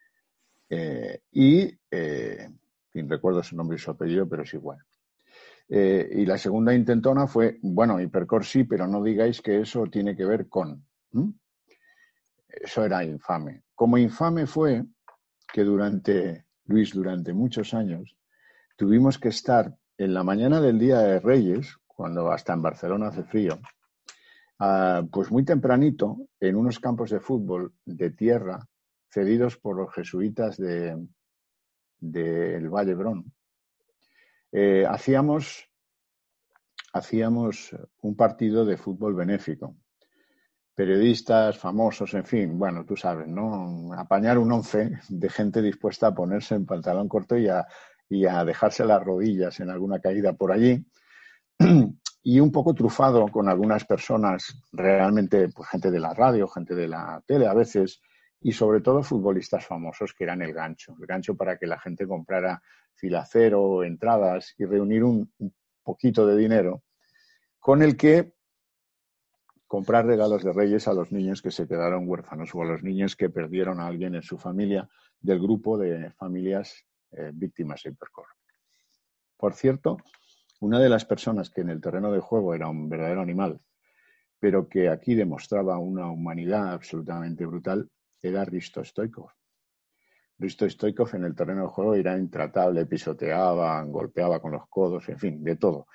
Speaker 3: recuerdo su nombre y su apellido, pero es igual. Y la segunda intentona fue, bueno, Hipercor sí, pero no digáis que eso tiene que ver con. Eso era infame. Como infame fue que durante muchos años tuvimos que estar en la mañana del Día de Reyes, cuando hasta en Barcelona hace frío, pues muy tempranito, en unos campos de fútbol de tierra, cedidos por los jesuitas del Valle Brón. Hacíamos un partido de fútbol benéfico. Periodistas, famosos, en fin, bueno, tú sabes, ¿no? Apañar un 11 de gente dispuesta a ponerse en pantalón corto y a dejarse las rodillas en alguna caída por allí. Y un poco trufado con algunas personas, realmente pues, gente de la radio, gente de la tele a veces, y sobre todo futbolistas famosos que eran el gancho para que la gente comprara fila cero, entradas y reunir un poquito de dinero con el que comprar regalos de Reyes a los niños que se quedaron huérfanos o a los niños que perdieron a alguien en su familia del grupo de familias víctimas de Hipercor. Por cierto, una de las personas que en el terreno de juego era un verdadero animal, pero que aquí demostraba una humanidad absolutamente brutal, era Risto Stoichkov. Risto Stoichkov en el terreno de juego era intratable, pisoteaba, golpeaba con los codos, en fin, de todo.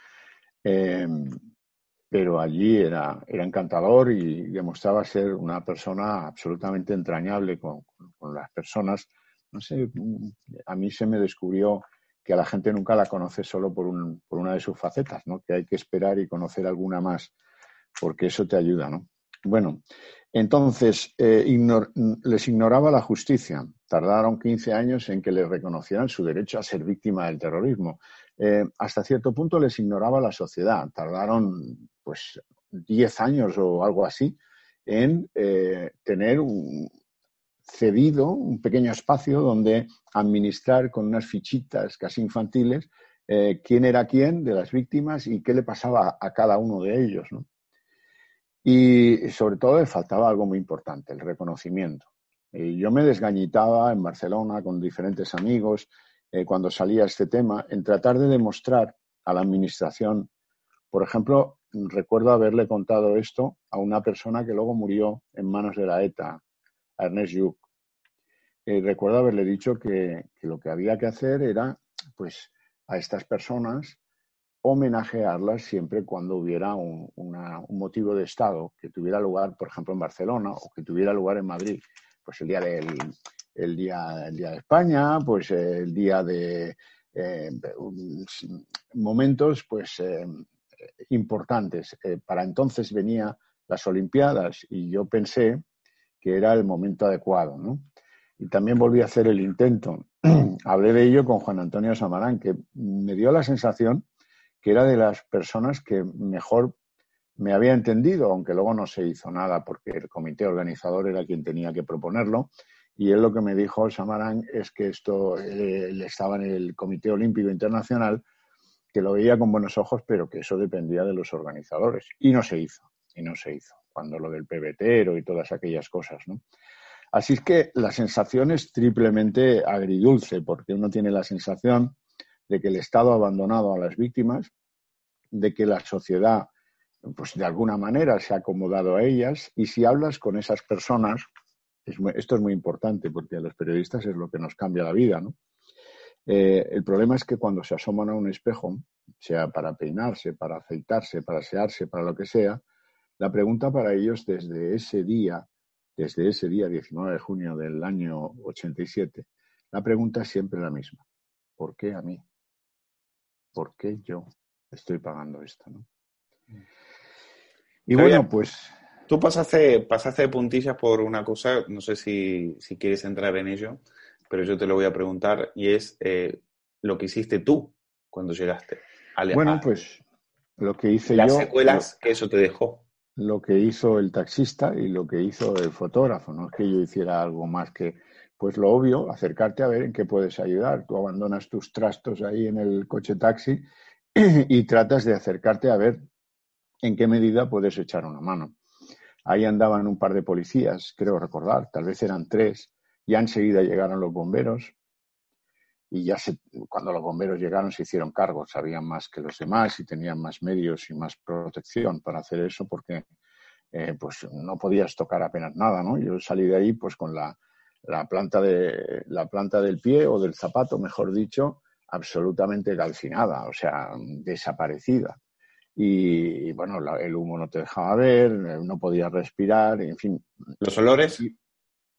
Speaker 3: Pero allí era encantador y demostraba ser una persona absolutamente entrañable con las personas. No sé, a mí se me descubrió que a la gente nunca la conoce solo por una de sus facetas, ¿no? Que hay que esperar y conocer alguna más, porque eso te ayuda, ¿no? Bueno, entonces les ignoraba la justicia. Tardaron 15 años en que les reconocieran su derecho a ser víctima del terrorismo. Hasta cierto punto les ignoraba la sociedad. Tardaron pues 10 años o algo así en tener cedido un pequeño espacio donde administrar con unas fichitas casi infantiles quién era quién de las víctimas y qué le pasaba a cada uno de ellos, ¿no? Y sobre todo le faltaba algo muy importante, el reconocimiento. Yo me desgañitaba en Barcelona con diferentes amigos cuando salía este tema en tratar de demostrar a la administración. Por ejemplo, recuerdo haberle contado esto a una persona que luego murió en manos de la ETA, a Ernest Lluch. Recuerdo haberle dicho que lo que había que hacer era, pues, a estas personas homenajearlas siempre cuando hubiera un motivo de Estado que tuviera lugar, por ejemplo, en Barcelona o que tuviera lugar en Madrid. Pues el día de España, pues el día de momentos pues importantes. Para entonces venía las Olimpiadas y yo pensé que era el momento adecuado, ¿no? Y también volví a hacer el intento. Hablé de ello con Juan Antonio Samarán, que me dio la sensación que era de las personas que mejor me había entendido, aunque luego no se hizo nada porque el comité organizador era quien tenía que proponerlo. Y él lo que me dijo, Samarán, es que esto él estaba en el Comité Olímpico Internacional, que lo veía con buenos ojos, pero que eso dependía de los organizadores. Y no se hizo, cuando lo del pebetero y todas aquellas cosas, ¿no? Así es que la sensación es triplemente agridulce, porque uno tiene la sensación de que el Estado ha abandonado a las víctimas, de que la sociedad, pues de alguna manera se ha acomodado a ellas, y si hablas con esas personas, esto es muy importante porque a los periodistas es lo que nos cambia la vida, ¿no? El problema es que cuando se asoman a un espejo, sea para peinarse, para afeitarse, para asearse, para lo que sea, la pregunta para ellos desde ese día 19 de junio del año 87, la pregunta es siempre la misma. ¿Por qué a mí? ¿Por qué yo estoy pagando esto, ¿no? Y
Speaker 1: Javier,
Speaker 3: bueno, pues...
Speaker 1: tú pasaste de puntillas por una cosa, no sé si quieres entrar en ello, pero yo te lo voy a preguntar, y es lo que hiciste tú cuando llegaste.
Speaker 3: Bueno, pues lo que hice
Speaker 1: las
Speaker 3: yo...
Speaker 1: secuelas que eso te dejó.
Speaker 3: Lo que hizo el taxista y lo que hizo el fotógrafo. No es que yo hiciera algo más que, pues lo obvio, acercarte a ver en qué puedes ayudar. Tú abandonas tus trastos ahí en el coche taxi y tratas de acercarte a ver en qué medida puedes echar una mano. Ahí andaban un par de policías, creo recordar, tal vez eran 3, y enseguida llegaron los bomberos. Y cuando los bomberos llegaron se hicieron cargo, sabían más que los demás y tenían más medios y más protección para hacer eso porque pues no podías tocar apenas nada, ¿no? Yo salí de ahí pues con la planta del pie o del zapato, mejor dicho, absolutamente calcinada, o sea, desaparecida. Y bueno, el humo no te dejaba ver, no podías respirar, en fin.
Speaker 1: ¿Los olores?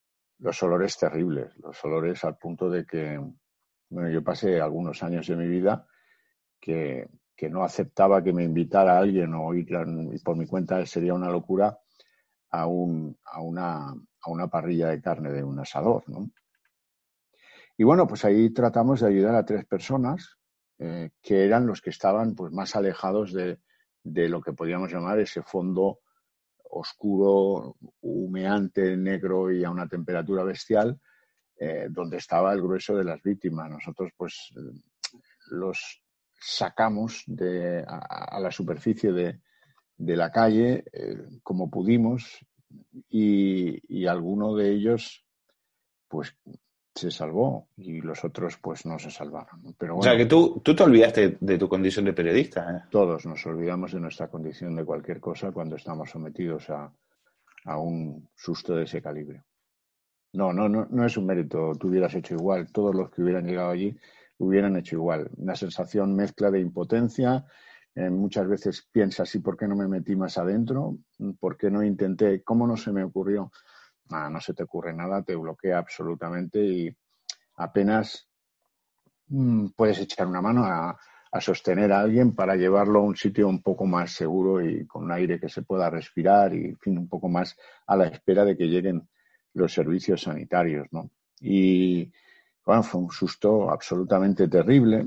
Speaker 3: los olores terribles, los olores al punto de que, bueno, yo pasé algunos años de mi vida que no aceptaba que me invitara a alguien o ir por mi cuenta sería una locura a una parrilla de carne de un asador, ¿no? Y bueno, pues ahí tratamos de ayudar a 3 personas que eran los que estaban pues más alejados de lo que podríamos llamar ese fondo oscuro, humeante, negro y a una temperatura bestial, donde estaba el grueso de las víctimas. Nosotros pues los sacamos a la superficie de la calle como pudimos y alguno de ellos pues se salvó y los otros pues no se salvaron. Pero
Speaker 1: O sea,
Speaker 3: bueno,
Speaker 1: que tú te olvidaste de tu condición de periodista, ¿eh?
Speaker 3: todos nos olvidamos de nuestra condición de cualquier cosa cuando estamos sometidos a un susto de ese calibre. No es un mérito, tú hubieras hecho igual, todos los que hubieran llegado allí hubieran hecho igual. Una sensación mezcla de impotencia, muchas veces piensas, ¿y por qué no me metí más adentro? ¿Por qué no intenté? ¿Cómo no se me ocurrió? No se te ocurre nada, te bloquea absolutamente y apenas puedes echar una mano a sostener a alguien para llevarlo a un sitio un poco más seguro y con un aire que se pueda respirar y, en fin, un poco más a la espera de que lleguen los servicios sanitarios, ¿no? Y, bueno, fue un susto absolutamente terrible,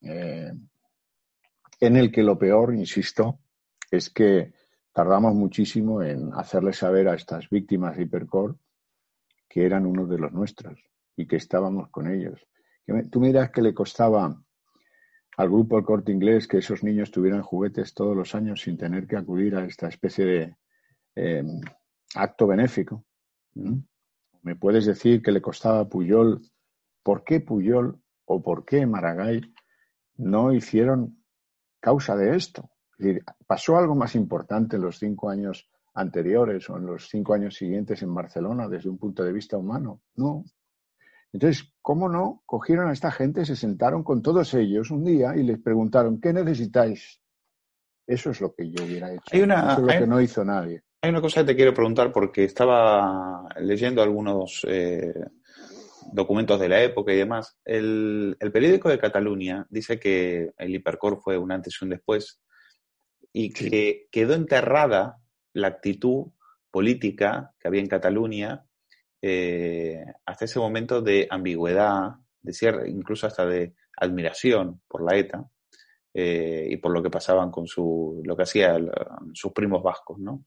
Speaker 3: en el que lo peor, insisto, es que tardamos muchísimo en hacerle saber a estas víctimas de Hipercor que eran uno de los nuestros y que estábamos con ellos. Tú me dirás que le costaba al grupo El Corte Inglés que esos niños tuvieran juguetes todos los años sin tener que acudir a esta especie de acto benéfico. ¿Me puedes decir que le costaba a Pujol? ¿Por qué Pujol o por qué Maragall no hicieron causa de esto? Es decir, ¿pasó algo más importante en los 5 años anteriores o en los 5 años siguientes en Barcelona desde un punto de vista humano? No. Entonces, ¿cómo no? Cogieron a esta gente, se sentaron con todos ellos un día y les preguntaron, ¿qué necesitáis? Eso es lo que yo hubiera hecho. Eso es lo que no hizo nadie.
Speaker 1: Hay una cosa que te quiero preguntar porque estaba leyendo algunos documentos de la época y demás. El periódico de Cataluña dice que el Hipercor fue un antes y un después y que quedó enterrada la actitud política que había en Cataluña hasta ese momento de ambigüedad, incluso hasta de admiración por la ETA y por lo que pasaban con lo que hacían sus primos vascos, ¿no?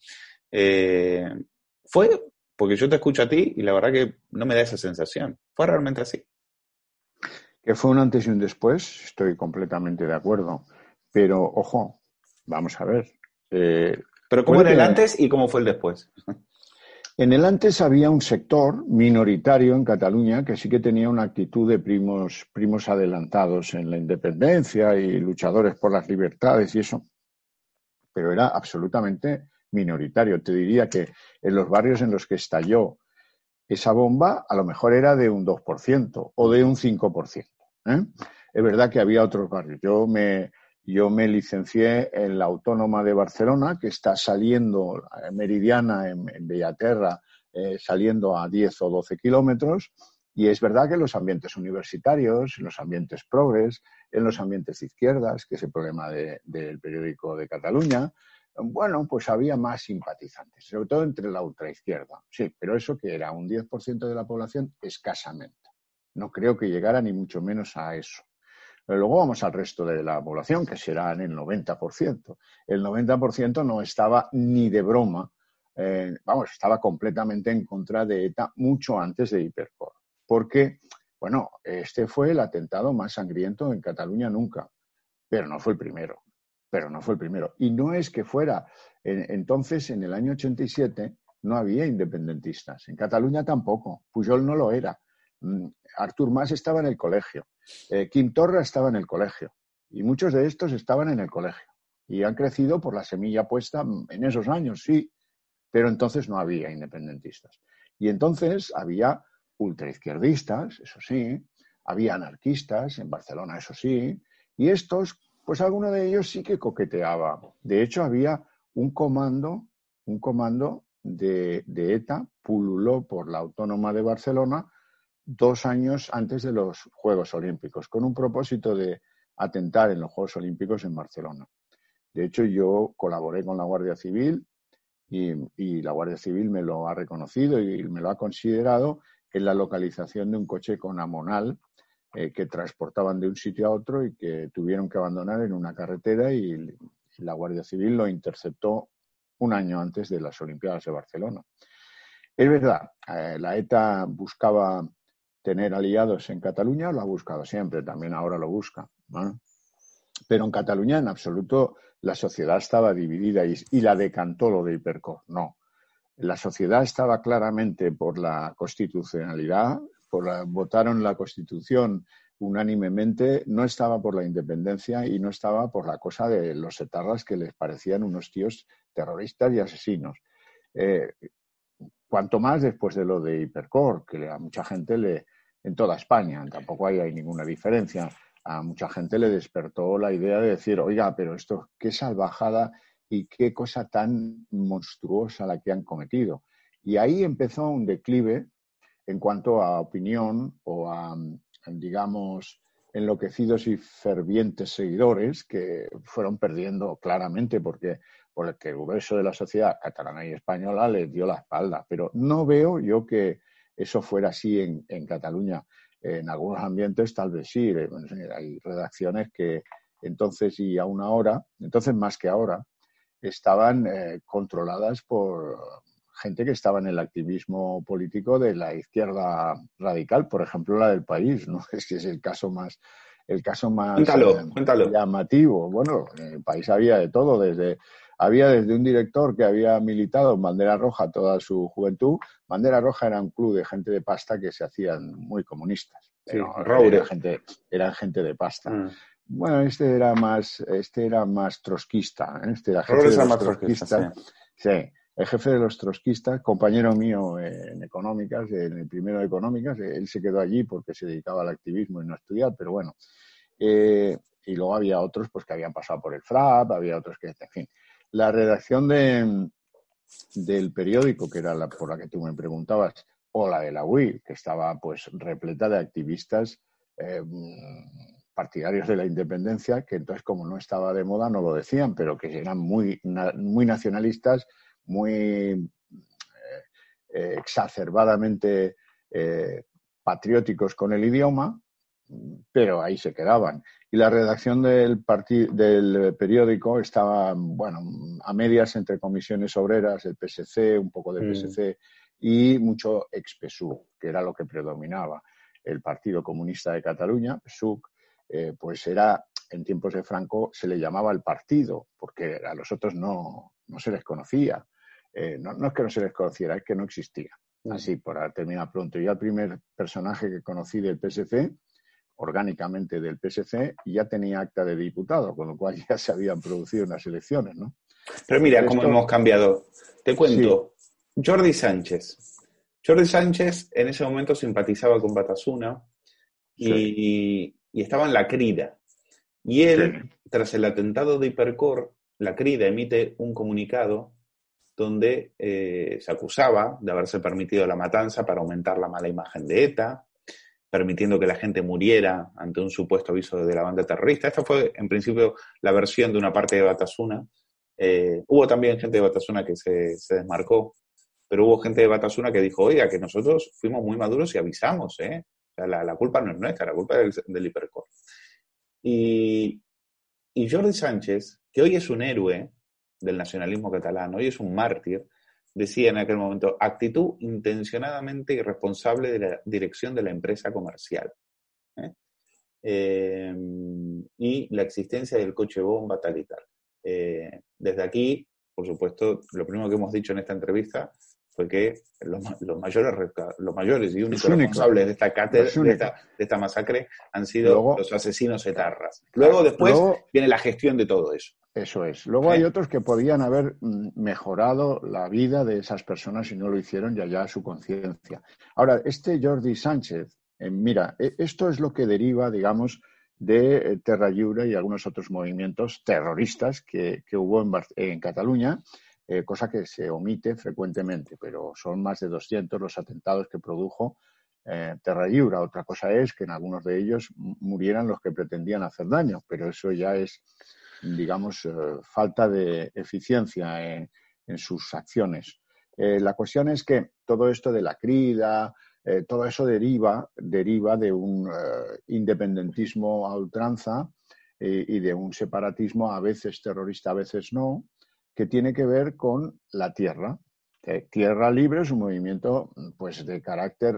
Speaker 1: Fue, porque yo te escucho a ti y la verdad que no me da esa sensación. ¿Fue realmente así?
Speaker 3: Que fue un antes y un después, estoy completamente de acuerdo. Pero, ojo, vamos a ver.
Speaker 1: Pero ¿cómo era el antes y cómo fue el después?
Speaker 3: En el antes había un sector minoritario en Cataluña que sí que tenía una actitud de primos adelantados en la independencia y luchadores por las libertades y eso, pero era absolutamente minoritario. Te diría que en los barrios en los que estalló esa bomba a lo mejor era de un 2% o de un 5%. Es verdad que había otros barrios. Yo me licencié en la Autónoma de Barcelona, que está saliendo meridiana en Bellaterra, saliendo a 10 o 12 kilómetros, y es verdad que en los ambientes universitarios, en los ambientes progres, en los ambientes de izquierdas, que es el problema del periódico de Cataluña, bueno, pues había más simpatizantes, sobre todo entre la ultraizquierda. Sí, pero eso que era un 10% de la población escasamente. No creo que llegara ni mucho menos a eso. Pero luego vamos al resto de la población, que será en el 90%. El 90% no estaba ni de broma, estaba completamente en contra de ETA mucho antes de Hipercor. Porque, bueno, este fue el atentado más sangriento en Cataluña nunca, pero no fue el primero. Y no es que fuera. Entonces, en el año 87, no había independentistas. En Cataluña tampoco. Pujol no lo era. Artur Mas estaba en el colegio. Quim Torra estaba en el colegio. Y muchos de estos estaban en el colegio. Y han crecido por la semilla puesta en esos años, sí. Pero entonces no había independentistas. Y entonces había ultraizquierdistas, eso sí. Había anarquistas en Barcelona, eso sí. Y estos, pues alguno de ellos sí que coqueteaba. De hecho, había un comando de ETA pululó por la Autónoma de Barcelona 2 años antes de los Juegos Olímpicos, con un propósito de atentar en los Juegos Olímpicos en Barcelona. De hecho, yo colaboré con la Guardia Civil y la Guardia Civil me lo ha reconocido y me lo ha considerado en la localización de un coche con Amonal que transportaban de un sitio a otro y que tuvieron que abandonar en una carretera, y la Guardia Civil lo interceptó 1 año antes de las Olimpiadas de Barcelona. Es verdad, la ETA buscaba tener aliados en Cataluña, lo ha buscado siempre, también ahora lo busca, ¿no? Pero en Cataluña en absoluto la sociedad estaba dividida y la decantó lo de Hipercor. No, la sociedad estaba claramente por la constitucionalidad, votaron la Constitución unánimemente, no estaba por la independencia y no estaba por la cosa de los etarras que les parecían unos tíos terroristas y asesinos. Cuanto más después de lo de Hipercor, que a mucha gente en toda España, tampoco hay ninguna diferencia, a mucha gente le despertó la idea de decir, oiga, pero esto, qué salvajada y qué cosa tan monstruosa la que han cometido. Y ahí empezó un declive en cuanto a opinión o a, digamos, enloquecidos y fervientes seguidores que fueron perdiendo claramente porque el grueso de la sociedad catalana y española les dio la espalda. Pero no veo yo que eso fuera así en Cataluña. En algunos ambientes tal vez sí. Hay redacciones que entonces y aún ahora, entonces más que ahora, estaban controladas por gente que estaba en el activismo político de la izquierda radical, por ejemplo la del País, ¿no? Es que es el caso más
Speaker 1: Cuéntalo.
Speaker 3: llamativo. Bueno, en el País había de todo, había desde un director que había militado en Bandera Roja toda su juventud. Bandera Roja era un club de gente de pasta que se hacían muy comunistas, pero eran gente de pasta. Bueno, este era más trotskista, ¿eh? Este era jefe de los trotskistas. Sí, el jefe de los trotskistas, compañero mío en económicas, en el primero de económicas. Él se quedó allí porque se dedicaba al activismo y no a estudiar, pero bueno. Y luego había otros pues que habían pasado por el FRAP, había otros que, en fin. La redacción del periódico, que era por la que tú me preguntabas, o la de la UI, que estaba pues repleta de activistas partidarios de la independencia, que entonces, como no estaba de moda, no lo decían, pero que eran muy nacionalistas, muy exacerbadamente patrióticos con el idioma, pero ahí se quedaban. Y la redacción del periódico estaba, bueno, a medias entre comisiones obreras, el PSC, un poco de PSC y mucho ex-PSUC, que era lo que predominaba. El Partido Comunista de Cataluña, PSUC, pues era, en tiempos de Franco, se le llamaba el partido, porque a los otros no se les conocía. No es que no se les conociera, es que no existía. Así, para terminar pronto. Yo el primer personaje que conocí del PSC, orgánicamente del PSC, ya tenía acta de diputado, con lo cual ya se habían producido unas elecciones, ¿no?
Speaker 1: Pero mira cómo hemos cambiado. Te cuento, sí. Jordi Sánchez en ese momento simpatizaba con Batasuna y estaba en la Crida. Y él, tras el atentado de Hipercor, la Crida emite un comunicado donde se acusaba de haberse permitido la matanza para aumentar la mala imagen de ETA, permitiendo que la gente muriera ante un supuesto aviso de la banda terrorista. Esta fue, en principio, la versión de una parte de Batasuna. Hubo también gente de Batasuna que se desmarcó, pero hubo gente de Batasuna que dijo, oiga, que nosotros fuimos muy maduros y avisamos, ¿eh? O sea, la culpa no es nuestra, la culpa es del Hipercor. Y Jordi Sánchez, que hoy es un héroe del nacionalismo catalán, hoy es un mártir, decía en aquel momento, actitud intencionadamente irresponsable de la dirección de la empresa comercial. Y la existencia del coche bomba tal y tal. Desde aquí, por supuesto, lo primero que hemos dicho en esta entrevista fue que los mayores y únicos responsables de esta cátedra, de esta masacre, han sido los asesinos etarras. Después viene la gestión de todo eso.
Speaker 3: Eso es. Luego hay otros que podían haber mejorado la vida de esas personas y no lo hicieron, y allá su conciencia. Ahora, este Jordi Sánchez, mira, esto es lo que deriva, digamos, de Terra Lliure y algunos otros movimientos terroristas que hubo en Cataluña, cosa que se omite frecuentemente, pero son más de 200 los atentados que produjo Terra Lliure. Otra cosa es que en algunos de ellos murieran los que pretendían hacer daño, pero eso ya es, digamos, falta de eficiencia en sus acciones. La cuestión es que todo esto de la crida, todo eso deriva de un independentismo a ultranza y de un separatismo a veces terrorista, a veces no, que tiene que ver con la tierra. Tierra Libre es un movimiento pues de carácter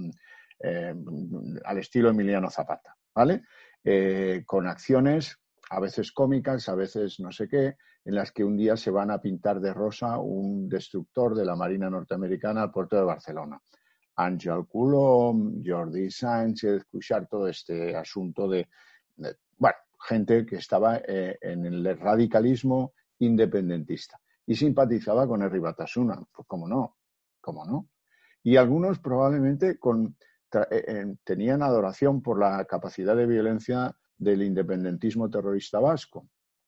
Speaker 3: al estilo Emiliano Zapata, ¿vale? Con acciones a veces cómicas, a veces no sé qué, en las que un día se van a pintar de rosa un destructor de la Marina norteamericana al puerto de Barcelona. Àngel Colom, Jordi Sánchez, Cuixart, todo este asunto de gente que estaba en el radicalismo independentista y simpatizaba con Herri Batasuna. Pues cómo no. Y algunos probablemente tenían adoración por la capacidad de violencia del independentismo terrorista vasco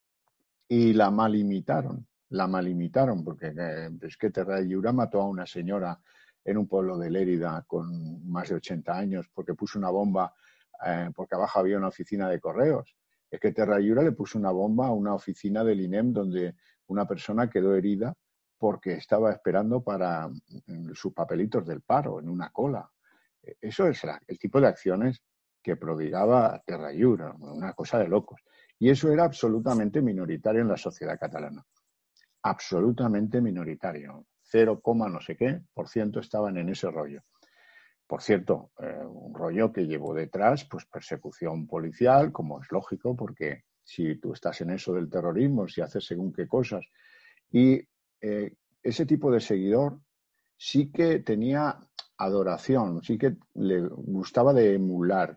Speaker 3: y la malimitaron porque es que Terra Lliure mató a una señora en un pueblo de Lérida con más de 80 años porque puso una bomba porque abajo había una oficina de correos. Es que Terra Lliure le puso una bomba a una oficina del INEM donde una persona quedó herida porque estaba esperando para sus papelitos del paro en una cola. Eso es el tipo de acciones que prodigaba Terra Lliure, una cosa de locos. Y eso era absolutamente minoritario en la sociedad catalana. Absolutamente minoritario. 0, no sé qué % estaban en ese rollo. Por cierto, un rollo que llevó detrás pues persecución policial, como es lógico, porque si tú estás en eso del terrorismo, si haces según qué cosas. Y ese tipo de seguidor sí que tenía adoración, sí que le gustaba de emular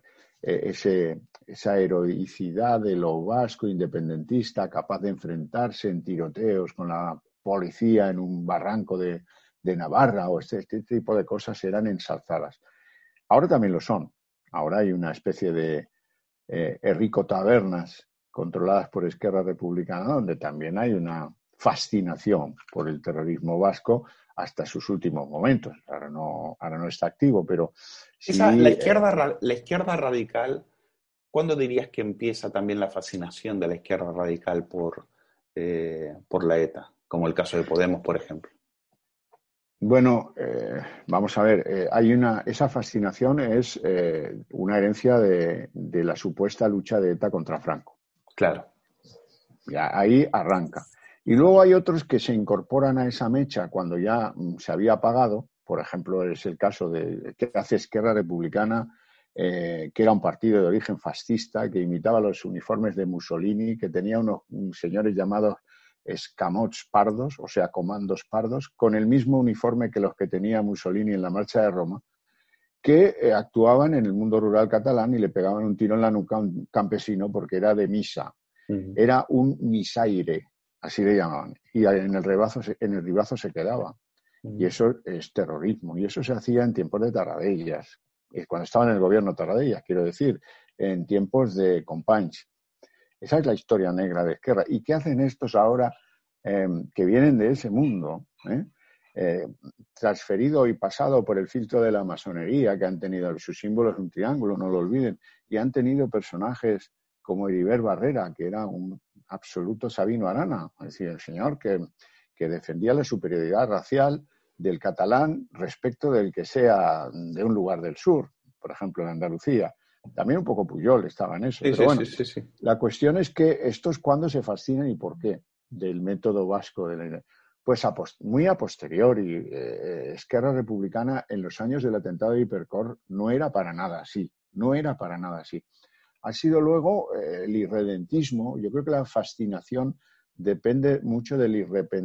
Speaker 3: esa heroicidad de lo vasco independentista, capaz de enfrentarse en tiroteos con la policía en un barranco de Navarra, o este tipo de cosas eran ensalzadas. Ahora también lo son. Ahora hay una especie de Herrico Tabernas controladas por Esquerra Republicana, donde también hay una fascinación por el terrorismo vasco hasta sus últimos momentos. Ahora no está activo, pero sí,
Speaker 1: la izquierda radical, ¿cuándo dirías que empieza también la fascinación de la izquierda radical por la ETA? Como el caso de Podemos, por ejemplo.
Speaker 3: Bueno, vamos a ver, esa fascinación es una herencia de la supuesta lucha de ETA contra Franco.
Speaker 1: Claro.
Speaker 3: Ya, ahí arranca. Y luego hay otros que se incorporan a esa mecha cuando ya se había apagado. Por ejemplo, es el caso de que hace Esquerra Republicana, que era un partido de origen fascista, que imitaba los uniformes de Mussolini, que tenía unos señores llamados escamots pardos, o sea, comandos pardos, con el mismo uniforme que los que tenía Mussolini en la Marcha de Roma, que actuaban en el mundo rural catalán y le pegaban un tiro en la nuca a un campesino porque era de misa. Uh-huh. Era un misaire, así le llamaban, y en el ribazo se quedaba. Uh-huh. Y eso es terrorismo, y eso se hacía en tiempos de Tarradellas, cuando estaba en el gobierno Tarradellas, quiero decir, en tiempos de Companys. Esa es la historia negra de Esquerra. ¿Y qué hacen estos ahora que vienen de ese mundo, transferido y pasado por el filtro de la masonería, que han tenido sus símbolos un triángulo, no lo olviden, y han tenido personajes como Heribert Barrera, que era un absoluto Sabino Arana, es decir, el señor que defendía la superioridad racial del catalán respecto del que sea de un lugar del sur, por ejemplo en Andalucía. También un poco Pujol estaba en eso. Sí, pero bueno, sí. La cuestión es que estos cuándo se fascinan y por qué del método vasco. Pues muy a posteriori. Esquerra Republicana en los años del atentado de Hipercor no era para nada así. Ha sido luego el irredentismo. Yo creo que la fascinación depende mucho del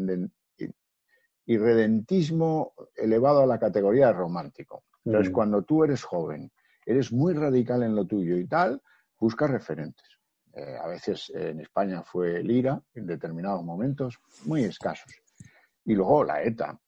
Speaker 3: irredentismo elevado a la categoría de romántico. Entonces, cuando tú eres joven, eres muy radical en lo tuyo y tal, buscas referentes. A veces en España fue Lira, en determinados momentos, muy escasos. Y luego la ETA.